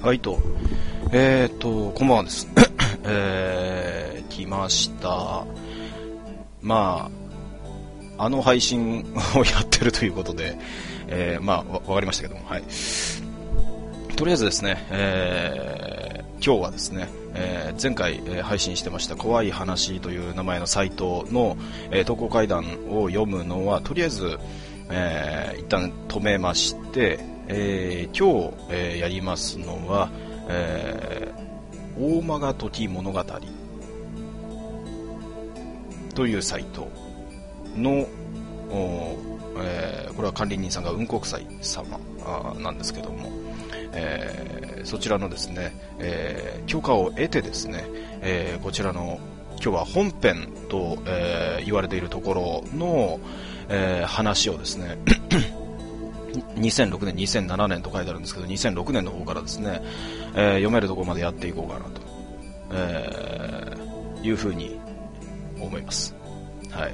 はいと、こんばんはです。来ました。まあ、あの配信をやってるということで、わかりましたけども、はい。とりあえずですね、今日はですね、前回、配信してました怖い話という名前のサイトの、投稿怪談を読むのはとりあえず、一旦止めまして、今日、やりますのは、大間が時物語というサイトの、これは管理人さんが雲国祭様なんですけども、そちらのですね、許可を得てですね、こちらの今日は本編と、言われているところの、話をですね2006年、2007年と書いてあるんですけど、2006年の方からですね、読めるところまでやっていこうかなと、いうふうに思います。はい。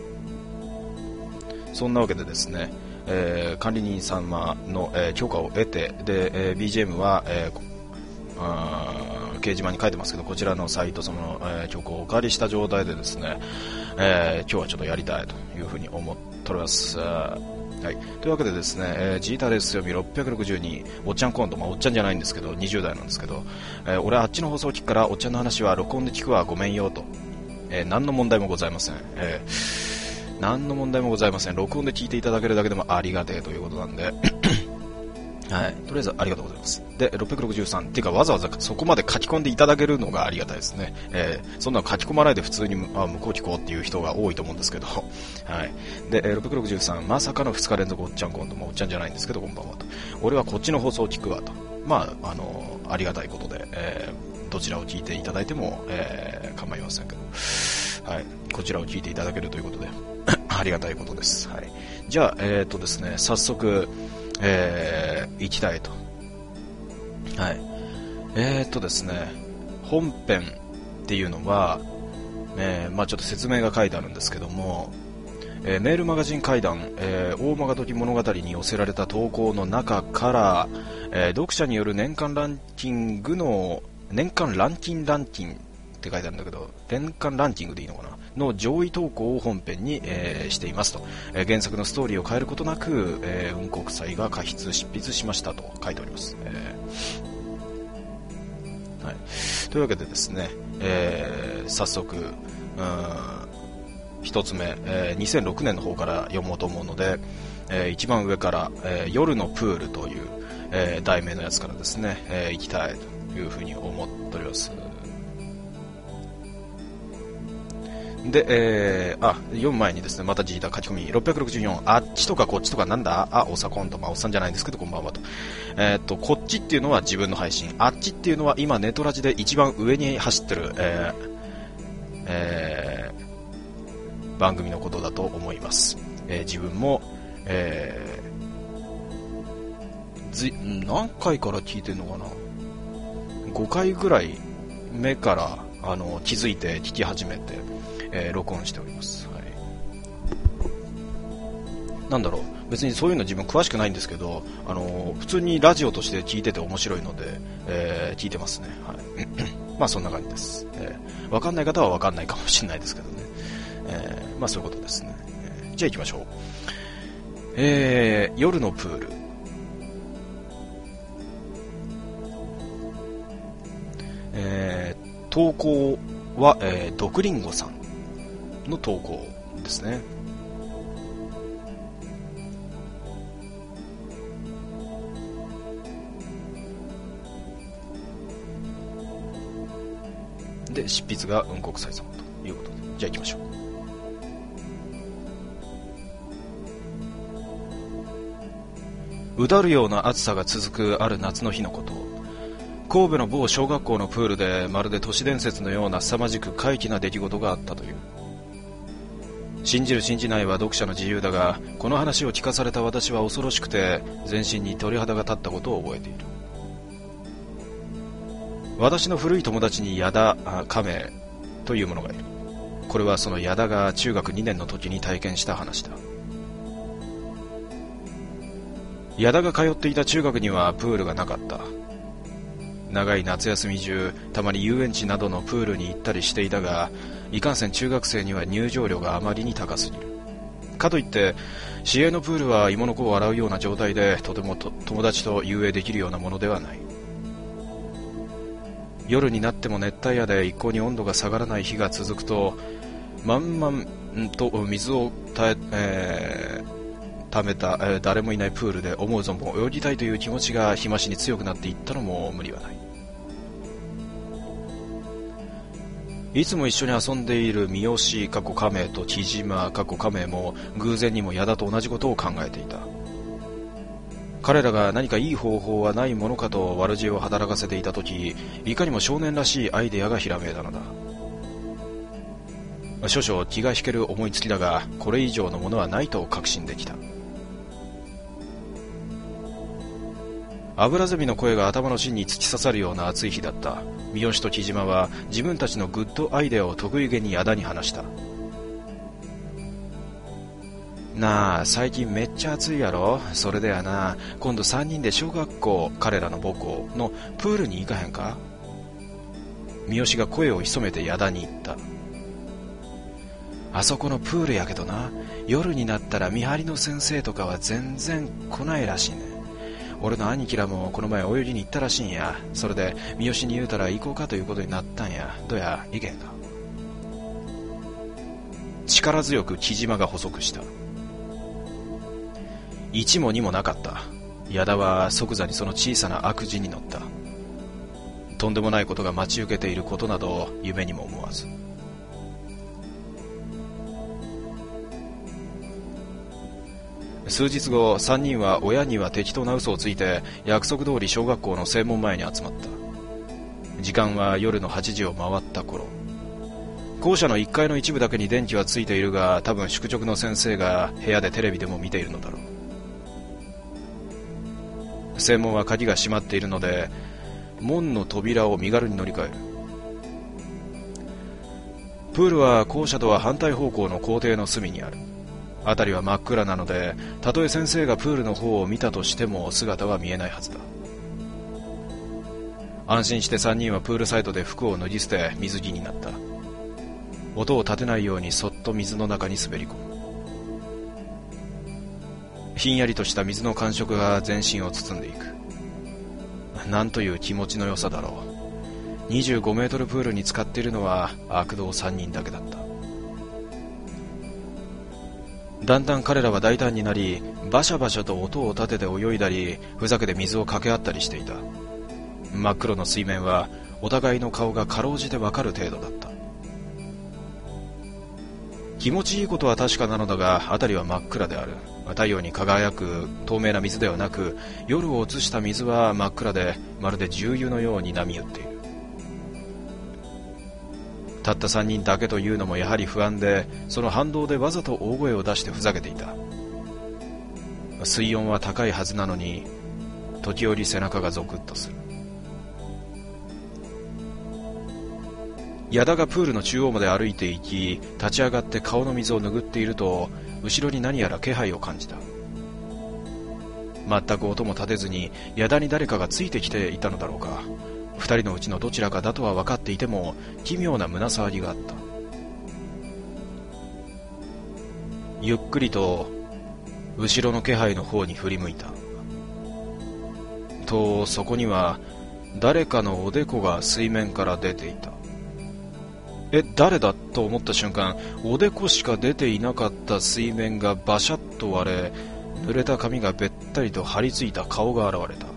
そんなわけでですね、管理人様の、許可を得て、で、BGM は、掲示板に書いてますけど、こちらのサイトその、許可をお借りした状態でですね、今日はちょっとやりたいというふうに思っております。はい、というわけでですね、ジータレス読み662おっちゃんコント、おっちゃんじゃないんですけど20代なんですけど、俺はあっちの放送を聞くからおっちゃんの話は録音で聞くわごめんよと、何の問題もございません、何の問題もございません。録音で聞いていただけるだけでもありがてえということなんではい、とりあえずありがとうございます。で、663っていうかわざわざそこまで書き込んでいただけるのがありがたいですね。そんなの書き込まないで普通に向こう聞こうっていう人が多いと思うんですけど、はい。で、663まさかの2日連続おっちゃんコント、おっちゃんじゃないんですけどこんばんはと。俺はこっちの放送を聞くわと。ありがたいことで、どちらを聞いていただいても、構いませんけど、はい、こちらを聞いていただけるということでありがたいことです。はい。じゃあですね、早速。行きたいと。はい。ですね、本編っていうのは、ちょっと説明が書いてあるんですけども、メールマガジン怪談、大間が時物語に寄せられた投稿の中から、読者による年間ランキングって書いてあるんだけど、年間ランキングでいいのかなの上位投稿を本編に、していますと、原作のストーリーを変えることなく、雲国祭が執筆しましたと書いております。はい、というわけでですね、早速一つ目、2006年の方から読もうと思うので、一番上から、夜のプールという、題名のやつからですね、行きたいというふうに思っております。で、読む前にですね、またジータ書き込み664、あっちとかこっちとかなんだ、おさコンと、おっさんじゃないんですけどこんばんはと。こっちっていうのは自分の配信、あっちっていうのは今ネトラジで一番上に走ってる、番組のことだと思います。自分も、何回から聞いてるのかな、5回ぐらい目から気づいて聞き始めて、録音しております。はい、なんだろう、別にそういうの自分詳しくないんですけど、普通にラジオとして聞いてて面白いので、聞いてますね。はい、そんな感じです。わかんない方はわかんないかもしれないですけどね。そういうことですね。じゃあ行きましょう。夜のプール。投稿は、ドクリンゴさんの投稿ですね。で、執筆が雲国祭様ということで、じゃあ行きましょう。うだるような暑さが続くある夏の日のこと、神戸の某小学校のプールでまるで都市伝説のような凄まじく怪奇な出来事があったという。信じる信じないは読者の自由だが、この話を聞かされた私は恐ろしくて全身に鳥肌が立ったことを覚えている。私の古い友達に矢田亀という者がいる。これはその矢田が中学2年の時に体験した話だ。矢田が通っていた中学にはプールがなかった。 長い夏休み中、たまに遊園地などのプールに行ったりしていたが、いかんせん中学生には入場料があまりに高すぎる。かといって市営のプールは芋の子を洗うような状態でとても友達と遊泳できるようなものではない。夜になっても熱帯夜で一向に温度が下がらない日が続くと、満々と水を溜めた、誰もいないプールで思う存分泳ぎたいという気持ちが日増しに強くなっていったのも無理はない。いつも一緒に遊んでいる三好亀と木島亀も偶然にも矢田と同じことを考えていた。彼らが何かいい方法はないものかと悪知恵を働かせていたとき、いかにも少年らしいアイデアがひらめいたのだ。少々気が引ける思いつきだが、これ以上のものはないと確信できた。アブラゼミの声が頭の芯に突き刺さるような暑い日だった。三好と木島は自分たちのグッドアイデアを得意げに矢田に話した。なあ、最近めっちゃ暑いやろ。それでやな、今度3人で小学校、彼らの母校のプールに行かへんか。三好が声を潜めて矢田に言った。あそこのプールやけどな、夜になったら見張りの先生とかは全然来ないらしいね。俺の兄貴らもこの前泳ぎに行ったらしいんや。それで三好に言うたら行こうかということになったんや。どうや、行けへんか。力強く木島が補足した。一も二もなかった。矢田は即座にその小さな悪事に乗った。とんでもないことが待ち受けていることなど夢にも思わず。数日後、3人は親には適当な嘘をついて約束通り小学校の正門前に集まった。時間は夜の8時を回った頃。校舎の1階の一部だけに電気はついているが、多分宿直の先生が部屋でテレビでも見ているのだろう。正門は鍵が閉まっているので、門の扉を身軽に乗り換える。プールは校舎とは反対方向の校庭の隅にある。辺りは真っ暗なので、たとえ先生がプールの方を見たとしても姿は見えないはずだ。安心して3人はプールサイドで服を脱ぎ捨て水着になった。音を立てないようにそっと水の中に滑り込む。ひんやりとした水の感触が全身を包んでいく。なんという気持ちの良さだろう。25メートルプールに浸かっているのは悪童3人だけだった。だんだん彼らは大胆になり、バシャバシャと音を立てて泳いだり、ふざけて水をかけ合ったりしていた。真っ黒の水面はお互いの顔がかろうじてわかる程度だった。気持ちいいことは確かなのだが、辺りは真っ暗である。太陽に輝く透明な水ではなく、夜を映した水は真っ暗で、まるで重油のように波打っている。たった3人だけというのもやはり不安で、その反動でわざと大声を出してふざけていた。水温は高いはずなのに、時折背中がゾクッとする。矢田がプールの中央まで歩いていき、立ち上がって顔の水を拭っていると、後ろに何やら気配を感じた。全く音も立てずに矢田に誰かがついてきていたのだろうか。2人のうちのどちらかだとは分かっていても、奇妙な胸騒ぎがあった。ゆっくりと後ろの気配の方に振り向いたと、そこには誰かのおでこが水面から出ていた。誰だと思った瞬間、おでこしか出ていなかった水面がバシャッと割れ、濡れた髪がべったりと張り付いた顔が現れた。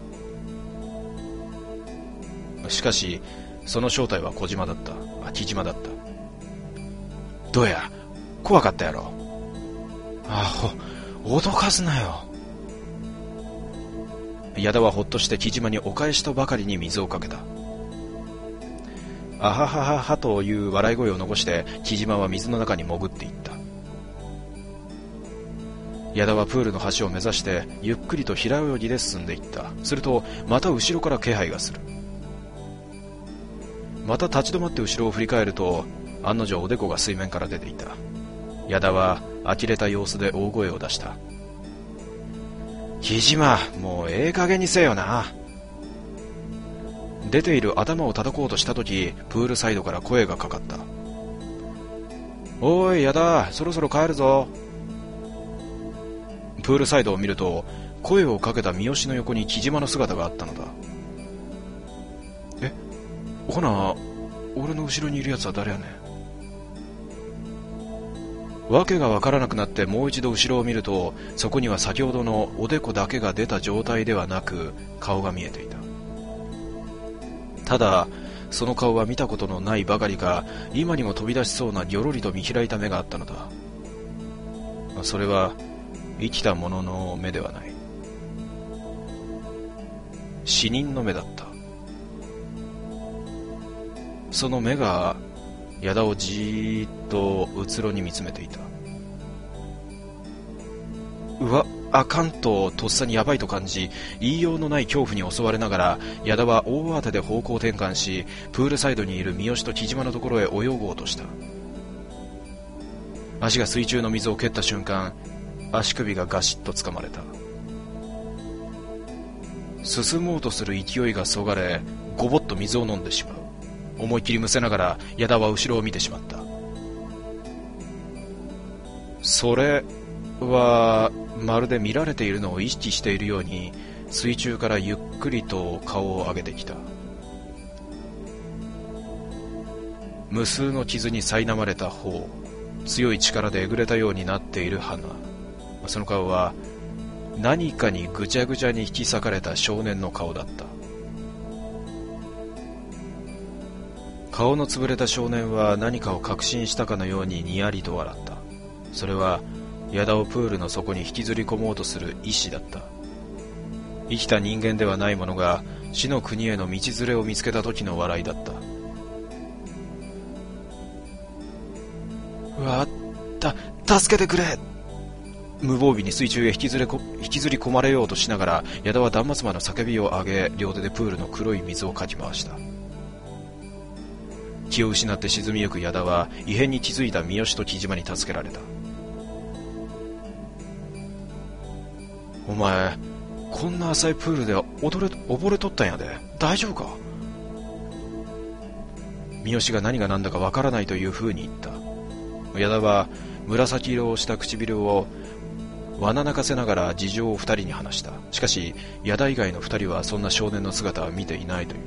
しかしその正体は木島だった。木島だった。どうや、怖かったやろ。脅かすなよ。矢田はほっとして木島にお返しとばかりに水をかけた。あははははという笑い声を残して木島は水の中に潜っていった。矢田はプールの端を目指してゆっくりと平泳ぎで進んでいった。するとまた後ろから気配がする。また立ち止まって後ろを振り返ると、案の定おでこが水面から出ていた。矢田は呆れた様子で大声を出した。木島、もうええ加減にせよな。 出ている頭を叩こうとした時、プールサイドから声がかかった。おい、やだ、そろそろ帰るぞ。プールサイドを見ると、声をかけた三好の横に木島の姿があったのだ。ほな、俺の後ろにいるやつは誰やねん。わけがわからなくなってもう一度後ろを見ると、そこには先ほどのおでこだけが出た状態ではなく、顔が見えていた。ただ、その顔は見たことのないばかりか、今にも飛び出しそうなぎょろりと見開いた目があったのだ。それは生きた者の目ではない。死人の目だった。その目が矢田をじーっとうつろに見つめていた。うわ、あかんととっさにやばいと感じ、言いようのない恐怖に襲われながら、矢田は大慌てで方向転換し、プールサイドにいる三好と木島のところへ泳ごうとした。足が水中の水を蹴った瞬間、足首がガシッと掴まれた。進もうとする勢いがそがれ、ごぼっと水を飲んでしまう。思い切りむせながら矢田は後ろを見てしまった。それはまるで見られているのを意識しているように、水中からゆっくりと顔を上げてきた。無数の傷に苛まれた頬、強い力でえぐれたようになっている鼻、その顔は何かにぐちゃぐちゃに引き裂かれた少年の顔だった。顔の潰れた少年は何かを確信したかのようににやりと笑った。それは矢田をプールの底に引きずり込もうとする意志だった。生きた人間ではないものが死の国への道連れを見つけた時の笑いだった。うわ、助けてくれ。無防備に水中へ引きずり込まれようとしながら、矢田は断末魔の叫びを上げ、両手でプールの黒い水をかき回した。気を失って沈みゆく矢田は異変に気づいた三好と木島に助けられた。お前、こんな浅いプールで溺れとったんやで、大丈夫か。三好が何が何だかわからないという風に言った。矢田は紫色をした唇をわな泣かせながら事情を二人に話した。しかし矢田以外の二人はそんな少年の姿は見ていないという。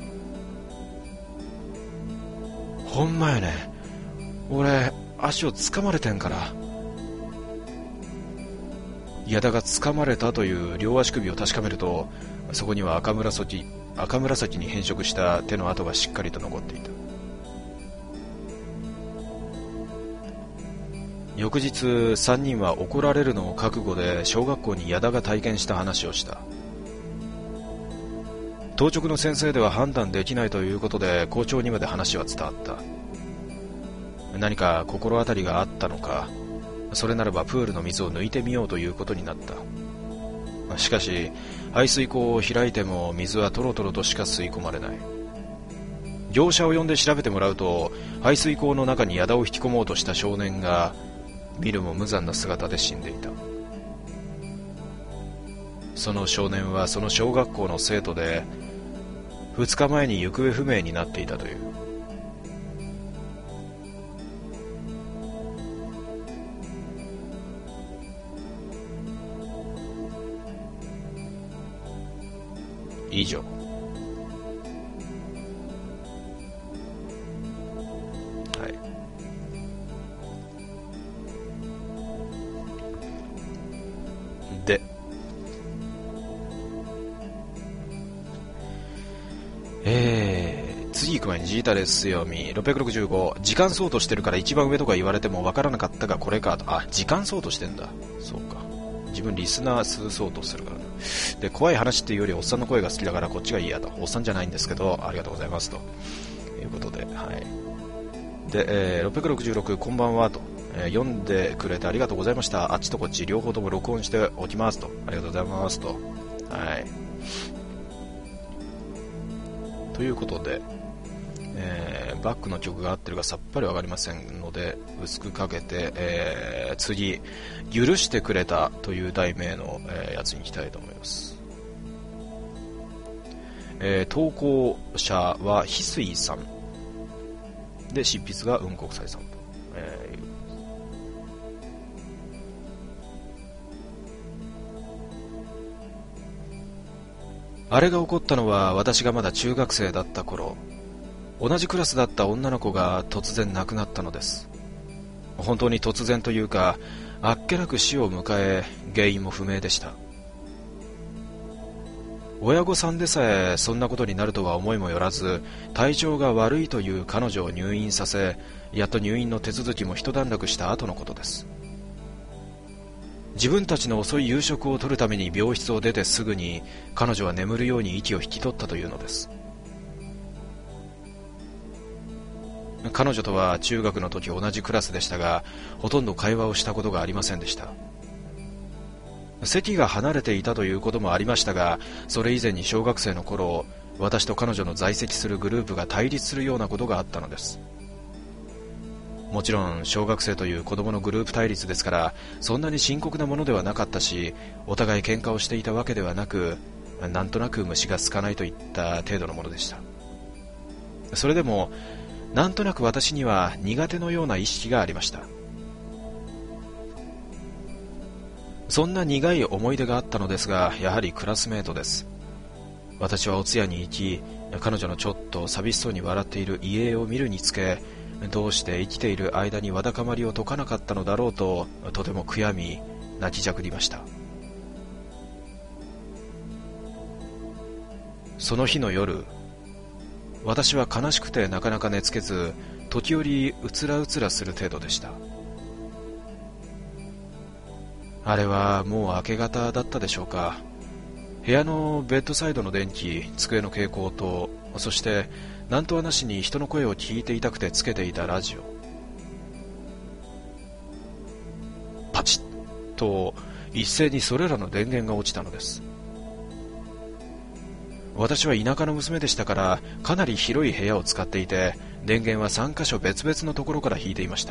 ほんまやね、俺足を掴まれてんから。矢田が掴まれたという両足首を確かめると、そこには赤紫に変色した手の跡がしっかりと残っていた。翌日3人は怒られるのを覚悟で小学校に矢田が体験した話をした。当直の先生では判断できないということで校長にまで話は伝わった。何か心当たりがあったのか、それならばプールの水を抜いてみようということになった。しかし排水口を開いても水はトロトロとしか吸い込まれない。業者を呼んで調べてもらうと、排水口の中に矢田を引き込もうとした少年が見るも無残な姿で死んでいた。その少年はその小学校の生徒で、2日前に行方不明になっていたという。以上。はい。で、次行く前にジータですよみ665。時間相当してるから一番上とか言われても分からなかったがこれかと。あ、時間相当してんだ。そうか、自分リスナー数相当するからな。で、怖い話っていうよりおっさんの声が好きだからこっちがいいやと。おっさんじゃないんですけど、ありがとうございますということで、はい。で、666こんばんはと、読んでくれてありがとうございました。あっちとこっち両方とも録音しておきますと。ありがとうございますと。はい。ということで、バックの曲が合ってるかさっぱりわかりませんので薄くかけて、次許してくれたという題名の、やつに行きたいと思います。 投稿者は翡翠さんで、執筆が雲国際さんと、あれが起こったのは私がまだ中学生だった頃、同じクラスだった女の子が突然亡くなったのです。本当に突然というか、あっけなく死を迎え、原因も不明でした。親御さんでさえそんなことになるとは思いもよらず、体調が悪いという彼女を入院させ、やっと入院の手続きも一段落した後のことです。自分たちの遅い夕食を取るために病室を出てすぐに、彼女は眠るように息を引き取ったというのです。彼女とは中学の時同じクラスでしたが、ほとんど会話をしたことがありませんでした。席が離れていたということもありましたが、それ以前に小学生の頃、私と彼女の在籍するグループが対立するようなことがあったのです。もちろん小学生という子供のグループ対立ですから、そんなに深刻なものではなかったし、お互い喧嘩をしていたわけではなく、なんとなく虫がつかないといった程度のものでした。それでもなんとなく私には苦手のような意識がありました。そんな苦い思い出があったのですが、やはりクラスメートです。私はお通夜に行き、彼女のちょっと寂しそうに笑っている遺影を見るにつけ、どうして生きている間にわだかまりを解かなかったのだろうと、とても悔やみ、泣きじゃくりました。その日の夜、私は悲しくてなかなか寝つけず、時折うつらうつらする程度でした。あれはもう明け方だったでしょうか。部屋のベッドサイドの電気、机の蛍光灯、そして何とはなしに人の声を聞いていたくてつけていたラジオ。パチッと一斉にそれらの電源が落ちたのです。私は田舎の娘でしたから、かなり広い部屋を使っていて、電源は3カ所別々のところから引いていました。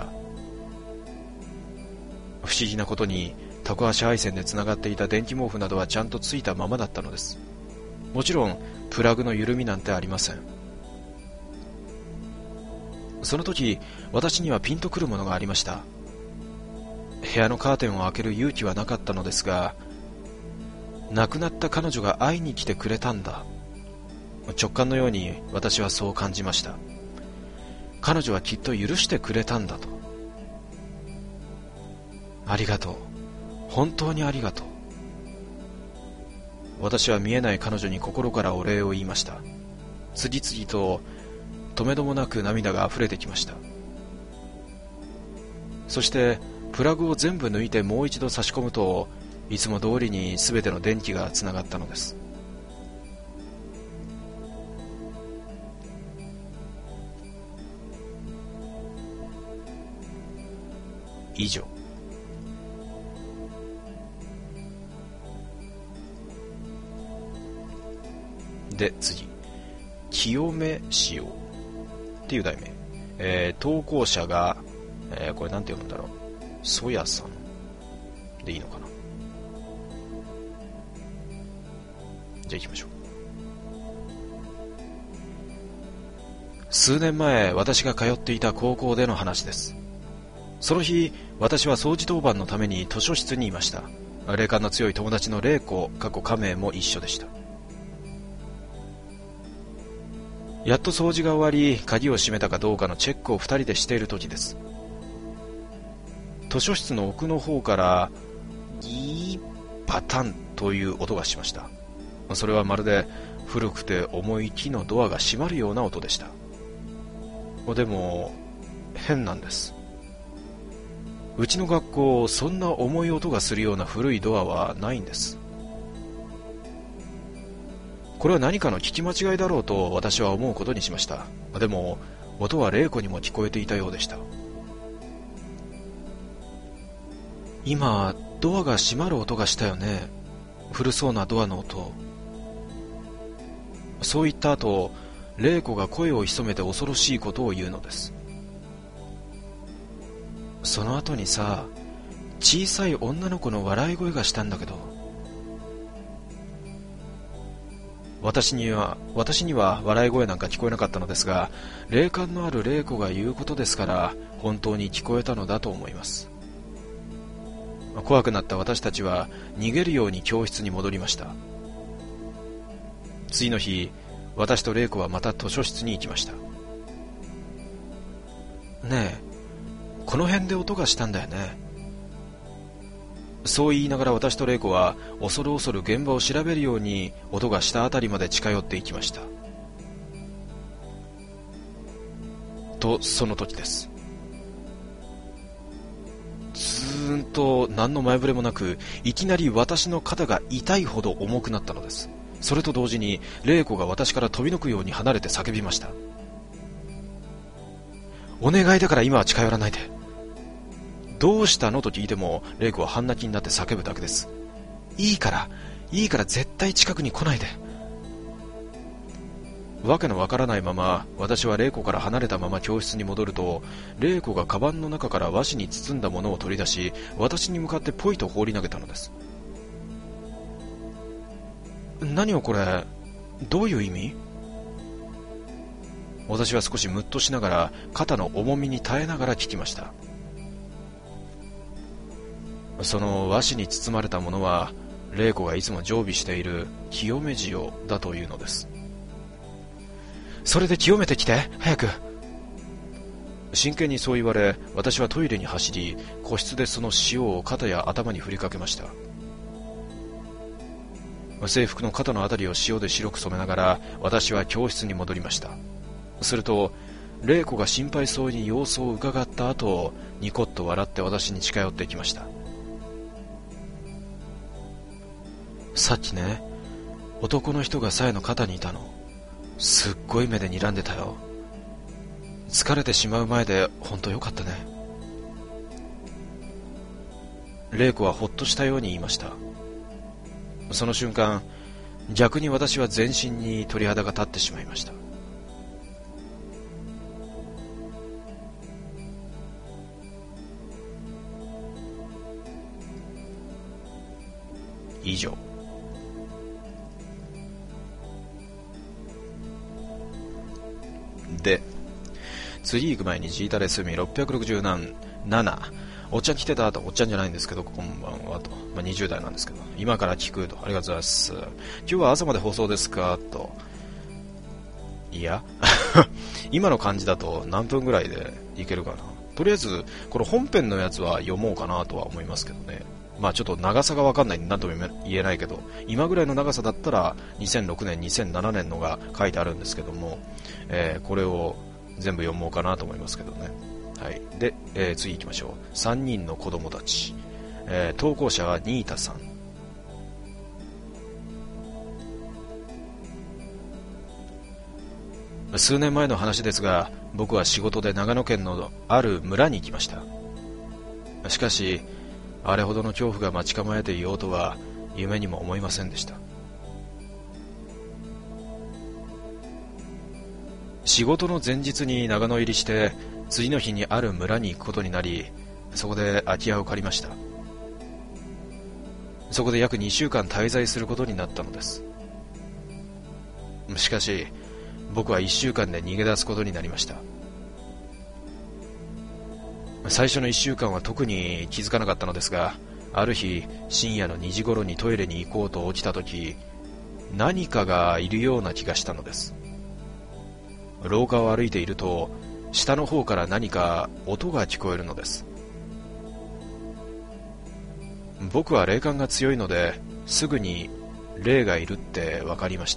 不思議なことに、タコ足配線でつながっていた電気毛布などはちゃんとついたままだったのです。もちろんプラグの緩みなんてありません。その時、私にはピンとくるものがありました。部屋のカーテンを開ける勇気はなかったのですが、亡くなった彼女が会いに来てくれたんだ。直感のように私はそう感じました。彼女はきっと許してくれたんだと。ありがとう。本当にありがとう。私は見えない彼女に心からお礼を言いました。次々と止めどもなく涙が溢れてきました。そしてプラグを全部抜いてもう一度差し込むと、いつも通りに全ての電気がつながったのです。以上。で次、清めしようっていう題名、投稿者が、これなんて読むんだろう、そやさんでいいのかな。じゃあ行きましょう。数年前、私が通っていた高校での話です。その日、私は掃除当番のために図書室にいました。霊感の強い友達の玲子、家名も一緒でした。やっと掃除が終わり、鍵を閉めたかどうかのチェックを二人でしている時です。図書室の奥の方からギーパタンという音がしました。それはまるで古くて重い木のドアが閉まるような音でした。でも変なんです。うちの学校、そんな重い音がするような古いドアはないんです。これは何かの聞き間違いだろうと私は思うことにしました。でも音は玲子にも聞こえていたようでした。今ドアが閉まる音がしたよね。古そうなドアの音。そう言った後、玲子が声を潜めて恐ろしいことを言うのです。その後にさ、小さい女の子の笑い声がしたんだけど。 私には笑い声なんか聞こえなかったのですが、霊感のある玲子が言うことですから本当に聞こえたのだと思います。怖くなった私たちは逃げるように教室に戻りました。次の日、私と玲子はまた図書室に行きました。ねえ、この辺で音がしたんだよね。そう言いながら私と玲子は恐る恐る現場を調べるように音がしたあたりまで近寄っていきました。とその時です。ずーんと何の前触れもなく、いきなり私の肩が痛いほど重くなったのです。それと同時に玲子が私から飛び抜くように離れて叫びました。お願いだから今は近寄らないで。どうしたのと聞いても玲子は半泣きになって叫ぶだけです。いいから絶対近くに来ないで。わけのわからないまま私は玲子から離れたまま教室に戻ると、玲子がカバンの中から和紙に包んだものを取り出し、私に向かってポイと放り投げたのです。何をこれ、どういう意味？私は少しムッとしながら肩の重みに耐えながら聞きました。その和紙に包まれたものは玲子がいつも常備している清め塩だというのです。それで清めてきて、早く。真剣にそう言われ、私はトイレに走り、個室でその塩を肩や頭に振りかけました。制服の肩のあたりを塩で白く染めながら私は教室に戻りました。すると玲子が心配そうに様子を伺った後、ニコッと笑って私に近寄ってきました。さっきね、男の人がさえの肩にいたの。すっごい目で睨んでたよ。疲れてしまう前で本当よかったね。玲子はほっとしたように言いました。その瞬間、逆に私は全身に鳥肌が立ってしまいました。以上。で、次行く前にジータレスミ667、おっちゃん来てたと、おっちゃんじゃないんですけど、こんばんはと、20代なんですけど、今から聞くと、ありがとうございます。今日は朝まで放送ですかと。いや今の感じだと何分ぐらいでいけるかな。とりあえずこの本編のやつは読もうかなとは思いますけどね。ちょっと長さが分かんないんで何とも言えないけど、今ぐらいの長さだったら2006年2007年のが書いてあるんですけども、これを全部読もうかなと思いますけどね。はい。で、次行きましょう。3人の子供たち、投稿者はニータさん。数年前の話ですが、僕は仕事で長野県のある村に行きました。しかしあれほどの恐怖が待ち構えていようとは夢にも思いませんでした。仕事の前日に長野入りして、次の日にある村に行くことになり、そこで空き家を借りました。そこで約2週間滞在することになったのです。しかし僕は1週間で逃げ出すことになりました。最初の1週間は特に気づかなかったのですが、ある日深夜の2時頃にトイレに行こうと起きた時、何かがいるような気がしたのです。廊下を歩いていると、下の方から何か音が聞こえるのです。僕は霊感が強いので、すぐに霊がいるって分かりました。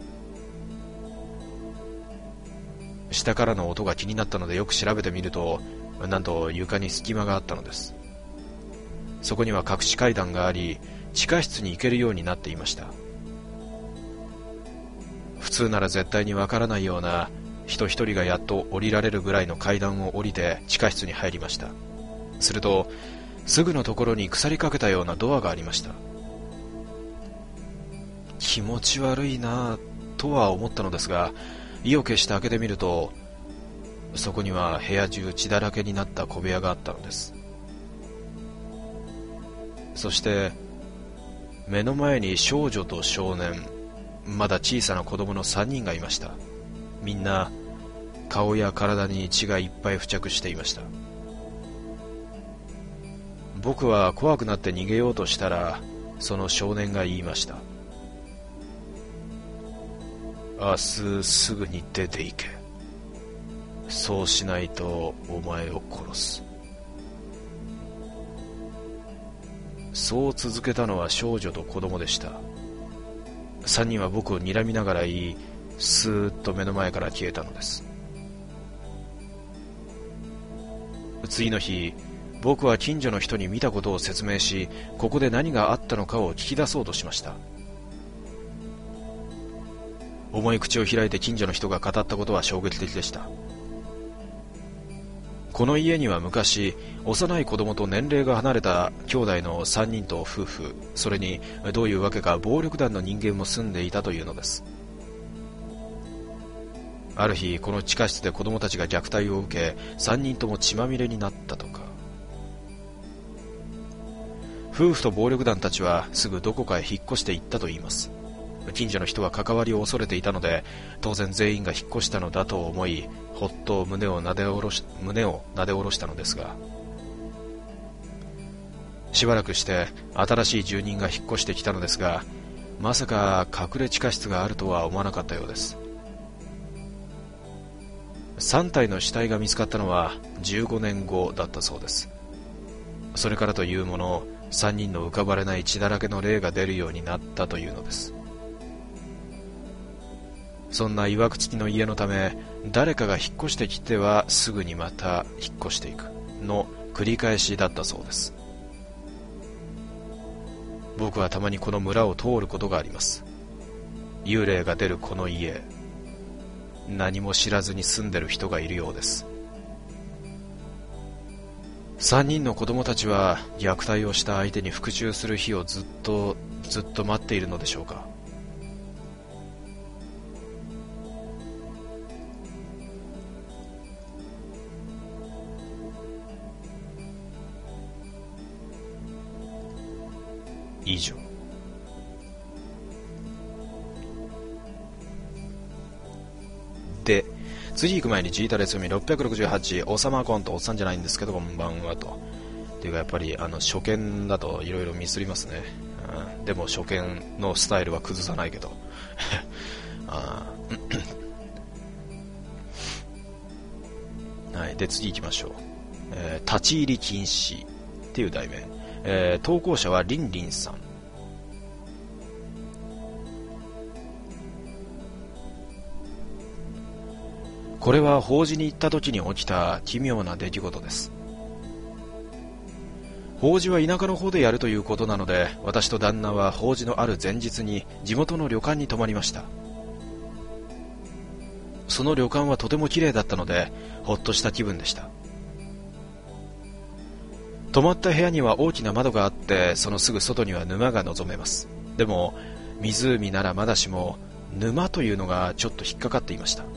下からの音が気になったのでよく調べてみると、なんと床に隙間があったのです。そこには隠し階段があり、地下室に行けるようになっていました。普通なら絶対にわからないような人一人がやっと降りられるぐらいの階段を降りて地下室に入りました。するとすぐのところに腐りかけたようなドアがありました。気持ち悪いなぁとは思ったのですが、意を決して開けてみると、そこには部屋中血だらけになった小部屋があったのです。そして目の前に少女と少年、 まだ小さな子供の3人がいました。みんな顔や体に血がいっぱい付着していました。僕は怖くなって逃げようとしたら、その少年が言いました。明日すぐに出て行け。そうしないとお前を殺す。そう続けたのは少女と子供でした。3人は僕を睨みながら言い、スーッと目の前から消えたのです。次の日、僕は近所の人に見たことを説明し、ここで何があったのかを聞き出そうとしました。重い口を開いて近所の人が語ったことは衝撃的でした。この家には昔、幼い子供と年齢が離れた兄弟の3人と夫婦、それにどういうわけか暴力団の人間も住んでいたというのです。ある日、この地下室で子供たちが虐待を受け、3人とも血まみれになったとか。夫婦と暴力団たちはすぐどこかへ引っ越していったといいます。近所の人は関わりを恐れていたので、当然全員が引っ越したのだと思い、ほっと胸をなで下ろしたのですが、しばらくして新しい住人が引っ越してきたのですが、まさか隠れ地下室があるとは思わなかったようです。3体の死体が見つかったのは15年後だったそうです。それからというもの、3人の浮かばれない血だらけの霊が出るようになったというのです。そんないわくつきの家のため、誰かが引っ越してきてはすぐにまた引っ越していくの繰り返しだったそうです。僕はたまにこの村を通ることがあります。幽霊が出るこの家、何も知らずに住んでる人がいるようです。3人の子供たちは虐待をした相手に復讐する日をずっと待っているのでしょうか。以上。で、次行く前にジータレスミ668、オサマコンとおっさんじゃないんですけど、こんばんはと。っていうかやっぱり初見だといろいろミスりますね。でも初見のスタイルは崩さないけど。はい、で次行きましょう。立ち入り禁止っていう題名。投稿者はリンリンさん。これは法事に行った時に起きた奇妙な出来事です。法事は田舎の方でやるということなので、私と旦那は法事のある前日に地元の旅館に泊まりました。その旅館はとても綺麗だったので、ほっとした気分でした。泊まった部屋には大きな窓があって、そのすぐ外には沼が望めます。でも湖ならまだしも沼というのがちょっと引っかかっていました。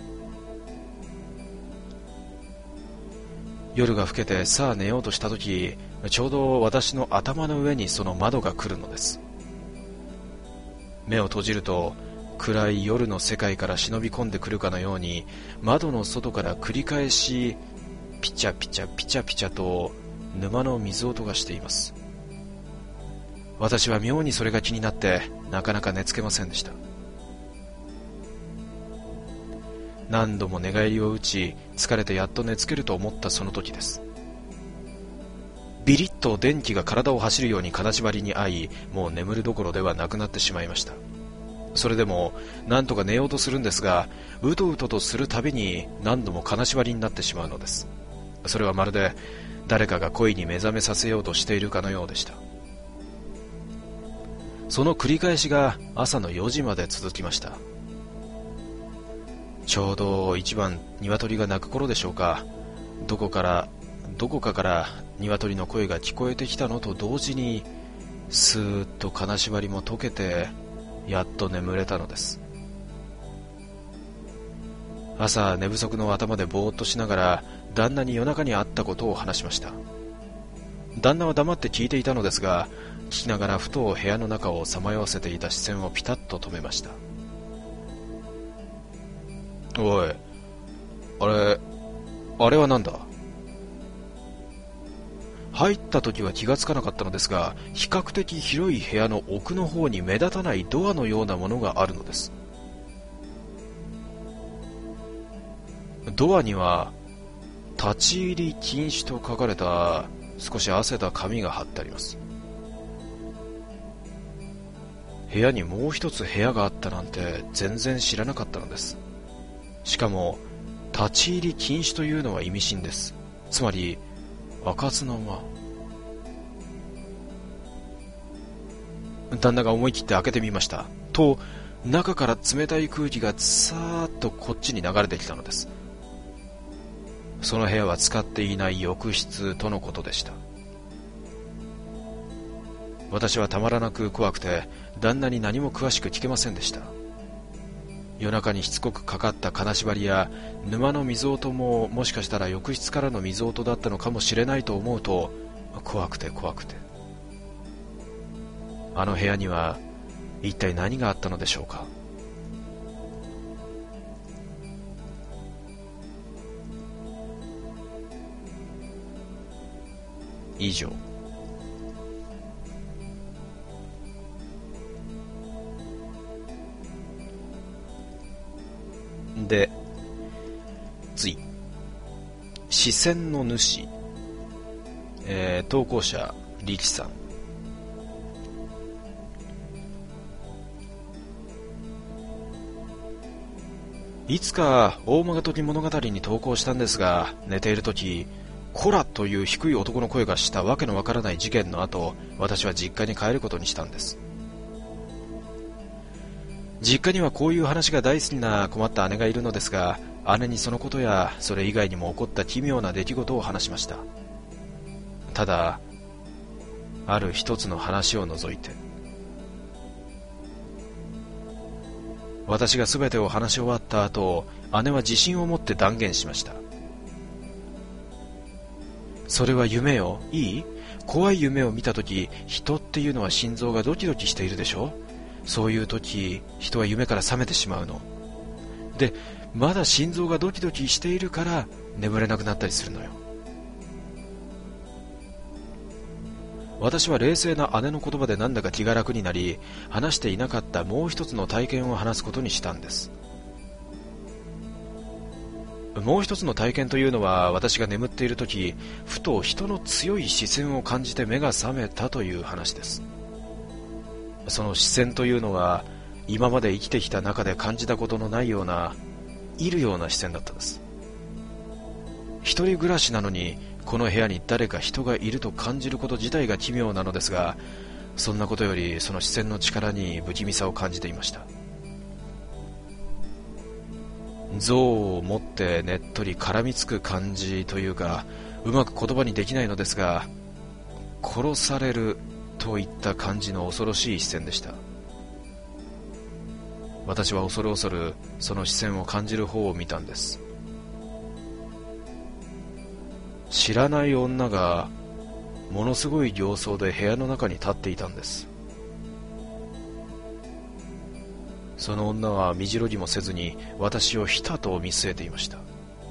夜が更けてさあ寝ようとした時、ちょうど私の頭の上にその窓が来るのです。目を閉じると暗い夜の世界から忍び込んでくるかのように、窓の外から繰り返しピチャピチャピチャピチャと沼の水音がしています。私は妙にそれが気になってなかなか寝つけませんでした。何度も寝返りを打ち、疲れてやっと寝つけると思ったその時です。ビリッと電気が体を走るように金縛りに遭い、もう眠るどころではなくなってしまいました。それでも何とか寝ようとするんですが、うとうととするたびに何度も金縛りになってしまうのです。それはまるで誰かが恋に目覚めさせようとしているかのようでした。その繰り返しが朝の4時まで続きました。ちょうど一番鶏が鳴く頃でしょうか。どこかから鶏の声が聞こえてきたのと同時に、スーッと金縛りも解けてやっと眠れたのです。朝寝不足の頭でぼーっとしながら旦那に夜中にあったことを話しました。旦那は黙って聞いていたのですが、聞きながらふと部屋の中をさまよわせていた視線をピタッと止めました。 おい、あれはなんだ？入った時は気がつかなかったのですが、比較的広い部屋の奥の方に目立たないドアのようなものがあるのです。ドアには立ち入り禁止と書かれた少し汗た紙が貼ってあります。部屋にもう一つ部屋があったなんて全然知らなかったのです。しかも立ち入り禁止というのは意味深です。つまり開かずの間。旦那が思い切って開けてみました。と、中から冷たい空気がさーっとこっちに流れてきたのです。その部屋は使っていない浴室とのことでした。私はたまらなく怖くて、旦那に何も詳しく聞けませんでした。夜中にしつこくかかった金縛りや沼の水音も、もしかしたら浴室からの水音だったのかもしれないと思うと、怖くて。あの部屋には一体何があったのでしょうか。以上。で、次、視線の主、投稿者力さん。いつか大間が時物語に投稿したんですが、寝ているとき、コラという低い男の声がしたわけのわからない事件の後、私は実家に帰ることにしたんです。実家にはこういう話が大好きな困った姉がいるのですが、姉にそのことやそれ以外にも起こった奇妙な出来事を話しました。ただ、ある一つの話を除いて。私が全てを話し終わった後、姉は自信を持って断言しました。それは夢よ。いい？怖い夢を見たとき、人っていうのは心臓がドキドキしているでしょ？そういうとき、人は夢から覚めてしまうの。で、まだ心臓がドキドキしているから眠れなくなったりするのよ。私は冷静な姉の言葉でなんだか気が楽になり、話していなかったもう一つの体験を話すことにしたんです。もう一つの体験というのは、私が眠っているとき、ふと人の強い視線を感じて目が覚めたという話です。その視線というのは、今まで生きてきた中で感じたことのないような、いるような視線だったんです。一人暮らしなのに、この部屋に誰か人がいると感じること自体が奇妙なのですが、そんなことよりその視線の力に不気味さを感じていました。像を持ってねっとり絡みつく感じというか、うまく言葉にできないのですが、殺されるといった感じの恐ろしい視線でした。私は恐る恐るその視線を感じる方を見たんです。知らない女がものすごい形相で部屋の中に立っていたんです。その女は身じろぎもせずに私をひたと見据えていました。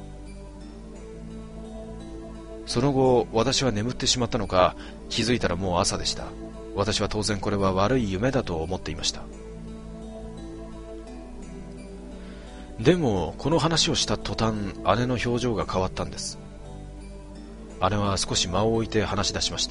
その後、私は眠ってしまったのか、気づいたらもう朝でした。私は当然これは悪い夢だと思っていました。でもこの話をした途端、姉の表情が変わったんです。姉は少し間を置いて話し出しました。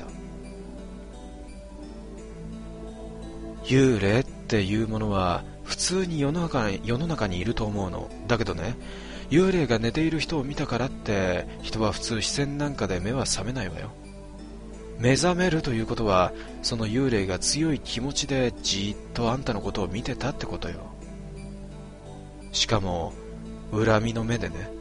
幽霊っていうものは普通に世の中にいると思うの。だけどね、幽霊が寝ている人を見たからって人は普通視線なんかで目は覚めないわよ。目覚めるということは、その幽霊が強い気持ちでじーっとあんたのことを見てたってことよ。しかも恨みの目でね。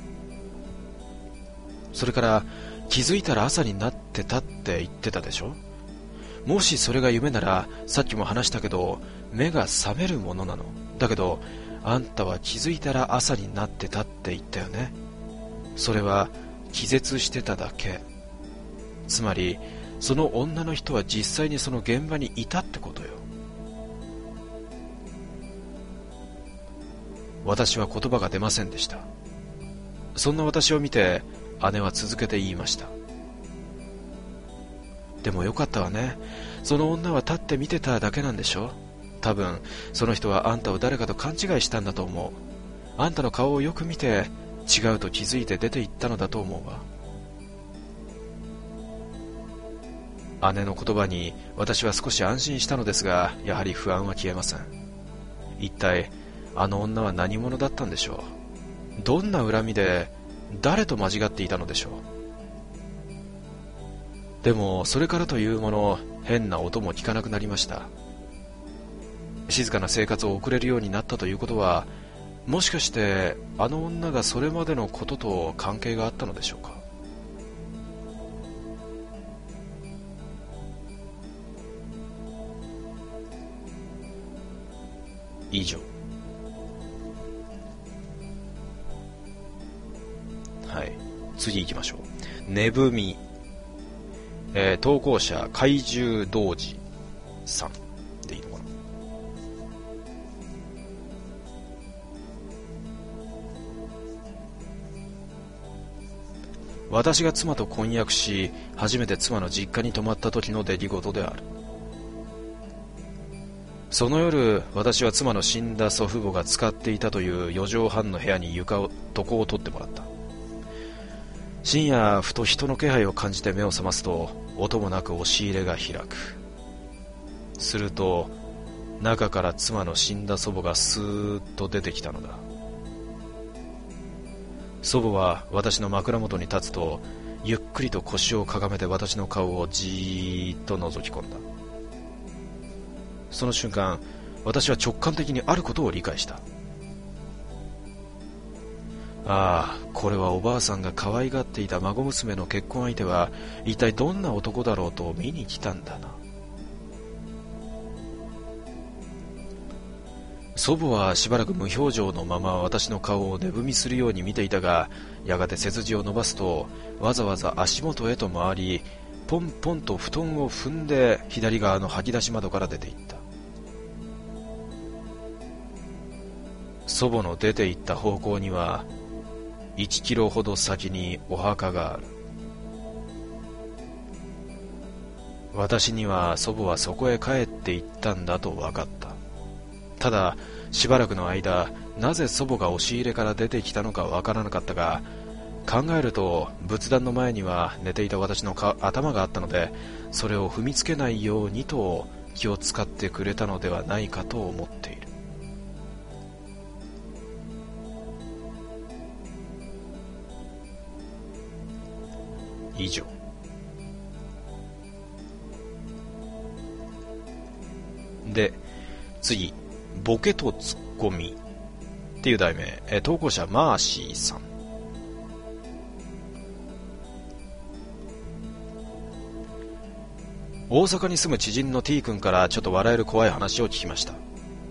それから気づいたら朝になってたって言ってたでしょ。もしそれが夢なら、さっきも話したけど目が覚めるものなの。だけどあんたは気づいたら朝になってたって言ったよね。それは気絶してただけ。つまりその女の人は実際にその現場にいたってことよ。 私は言葉が出ませんでした。そんな私を見て姉は続けて言いました。でもよかったわね。その女は立って見てただけなんでしょ。多分その人はあんたを誰かと勘違いしたんだと思う。あんたの顔をよく見て違うと気づいて出て行ったのだと思うわ。姉の言葉に私は少し安心したのですが、やはり不安は消えません。一体あの女は何者だったんでしょう。どんな恨みで誰と間違っていたのでしょう。でもそれからというもの、変な音も聞かなくなりました。静かな生活を送れるようになったということは、もしかしてあの女がそれまでのことと関係があったのでしょうか。以上。はい、次行きましょう。ねぶみ、投稿者怪獣童子さんでいいのかな。私が妻と婚約し、初めて妻の実家に泊まった時の出来事である。その夜、私は妻の死んだ祖父母が使っていたという4畳半の部屋に床を取ってもらった。深夜、ふと人の気配を感じて目を覚ますと、音もなく押し入れが開く。すると、中から妻の死んだ祖母がスーッと出てきたのだ。祖母は私の枕元に立つと、ゆっくりと腰をかがめて私の顔をじーっと覗き込んだ。その瞬間、私は直感的にあることを理解した。ああ、これはおばあさんが可愛がっていた孫娘の結婚相手は一体どんな男だろうと見に来たんだな。祖母はしばらく無表情のまま私の顔を寝踏みするように見ていたが、やがて背筋を伸ばすとわざわざ足元へと回り、ポンポンと布団を踏んで左側の吐き出し窓から出ていった。祖母の出て行った方向には1キロほど先にお墓がある。私には祖母はそこへ帰って行ったんだと分かった。ただしばらくの間、なぜ祖母が押し入れから出てきたのか分からなかったが、考えると仏壇の前には寝ていた私の頭があったので、それを踏みつけないようにと気を使ってくれたのではないかと思っている。以上。で、次、ボケとツッコミっていう題名、投稿者マーシーさん。大阪に住む知人の T 君からちょっと笑える怖い話を聞きました。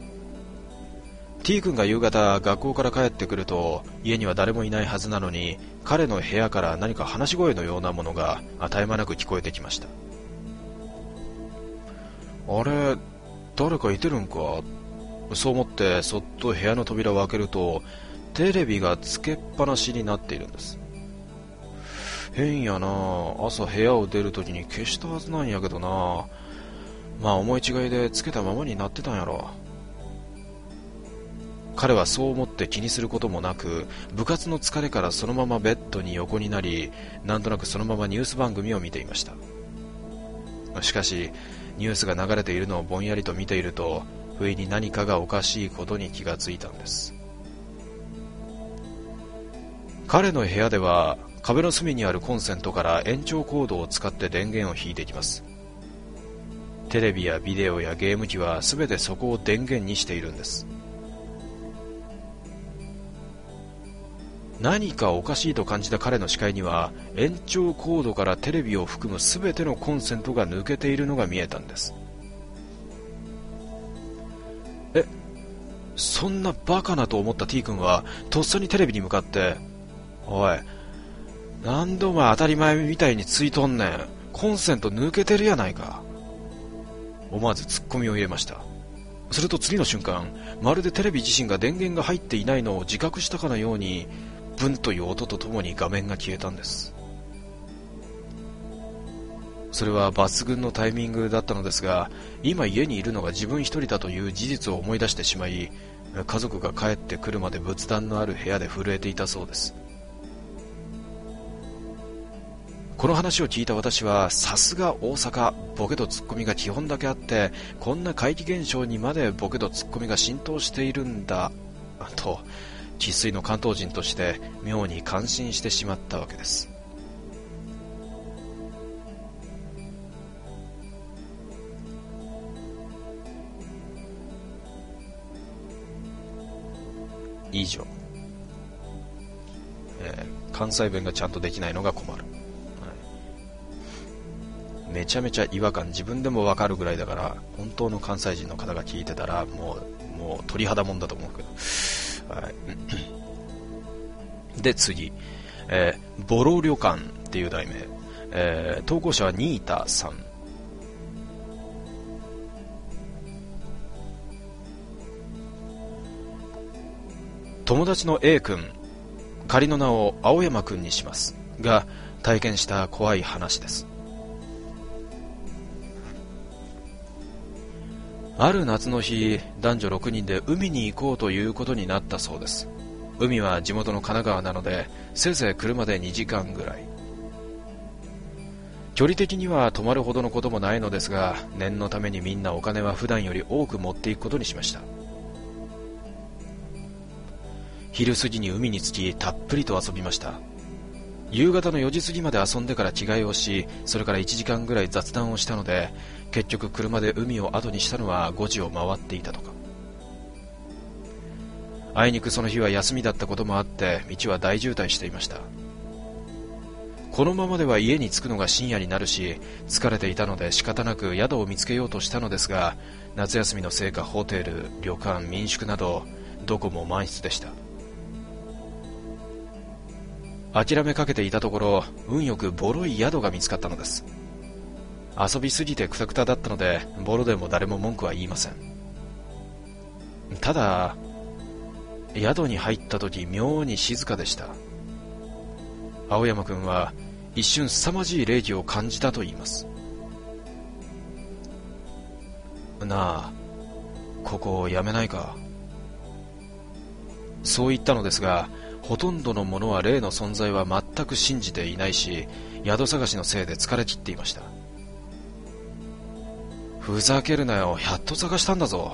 T 君が夕方学校から帰ってくると、家には誰もいないはずなのに、彼の部屋から何か話し声のようなものが絶え間なく聞こえてきました。あれ、誰かいてるんか。そう思ってそっと部屋の扉を開けると、テレビがつけっぱなしになっているんです。変やな。朝部屋を出るときに消したはずなんやけどな。まあ思い違いでつけたままになってたんやろ。彼はそう思って気にすることもなく、部活の疲れからそのままベッドに横になり、なんとなくそのままニュース番組を見ていました。しかしニュースが流れているのをぼんやりと見ていると、不意に何かがおかしいことに気がついたんです。彼の部屋では壁の隅にあるコンセントから延長コードを使って電源を引いていきます。テレビやビデオやゲーム機はすべてそこを電源にしているんです。何かおかしいと感じた彼の視界には、延長コードからテレビを含むすべてのコンセントが抜けているのが見えたんです。そんなバカなと思った T 君はとっさにテレビに向かって、おい、なんでお前当たり前みたいについとんねん。コンセント抜けてるやないか。思わずツッコミを入れました。 すると次の瞬間、まるでテレビ自身が電源が入っていないのを自覚したかのように、ブンという音とともに画面が消えたんです。それは抜群のタイミングだったのですが、今家にいるのが自分一人だという事実を思い出してしまい、家族が帰ってくるまで仏壇のある部屋で震えていたそうです。この話を聞いた私は、さすが大阪、ボケとツッコミが基本だけあって、こんな怪奇現象にまでボケとツッコミが浸透しているんだと、生粋の関東人として妙に感心してしまったわけです。以上。関西弁がちゃんとできないのが困る。めちゃめちゃ違和感自分でもわかるぐらいだから、本当の関西人の方が聞いてたらもう鳥肌もんだと思うけど、はい、で次、ボロ旅館っていう題名、投稿者はニータさん。友達の A 君、仮の名を青山君にしますが、体験した怖い話です。ある夏の日、男女6人で海に行こうということになったそうです。海は地元の神奈川なので、せいぜい車で2時間ぐらい。距離的には泊まるほどのこともないのですが、念のためにみんなお金は普段より多く持っていくことにしました。昼過ぎに海に着き、たっぷりと遊びました。夕方の4時過ぎまで遊んでから着替えをし、それから1時間ぐらい雑談をしたので、結局車で海を後にしたのは5時を回っていたとか。あいにくその日は休みだったこともあって、道は大渋滞していました。このままでは家に着くのが深夜になるし、疲れていたので仕方なく宿を見つけようとしたのですが、夏休みのせいかホテル、旅館、民宿などどこも満室でした。諦めかけていたところ、運よくボロい宿が見つかったのです。遊びすぎてクタクタだったので、ボロでも誰も文句は言いません。ただ、宿に入った時妙に静かでした。青山くんは一瞬凄まじい霊気を感じたと言います。なあ、ここやめないか。そう言ったのですが、ほとんどの者は霊の存在は全く信じていないし、宿探しのせいで疲れ切っていました。ふざけるなよ、やっと探したんだぞ。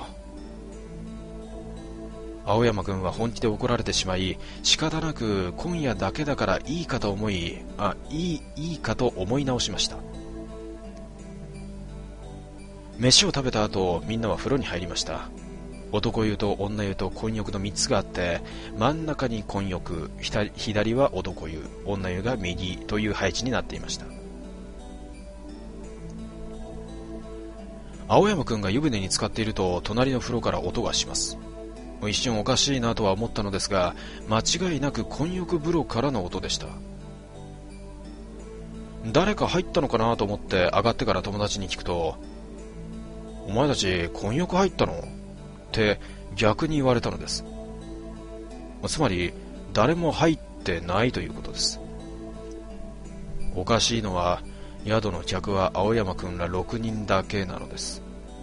青山くんは本気で怒られてしまい、仕方なく今夜だけだからいいかと思い直しました。飯を食べた後、みんなは風呂に入りました。男湯と女湯と混浴の3つがあって、真ん中に混浴、左は男湯、女湯が右という配置になっていました。青山くんが湯船に浸かっていると、隣の風呂から音がします。一瞬おかしいなとは思ったのですが、間違いなく混浴風呂からの音でした。誰か入ったのかなと思って上がってから友達に聞くと、お前たち混浴入ったの？って逆に言われたのです。つまり誰も入ってないということです。おかしいのは、宿の客は青山くんら6人だけなのです。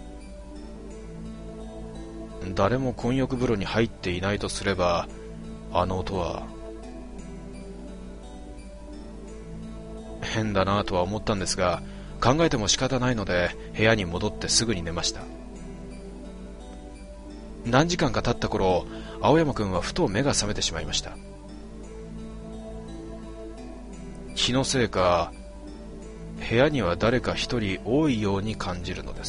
誰も混浴風呂に入っていないとすれば、あの音は変だなとは思ったんですが、考えても仕方ないので部屋に戻ってすぐに寝ました。何時間か経った頃、青山くんはふと目が覚めてしまいました。気のせいか、部屋には誰か一人多いように感じるのです。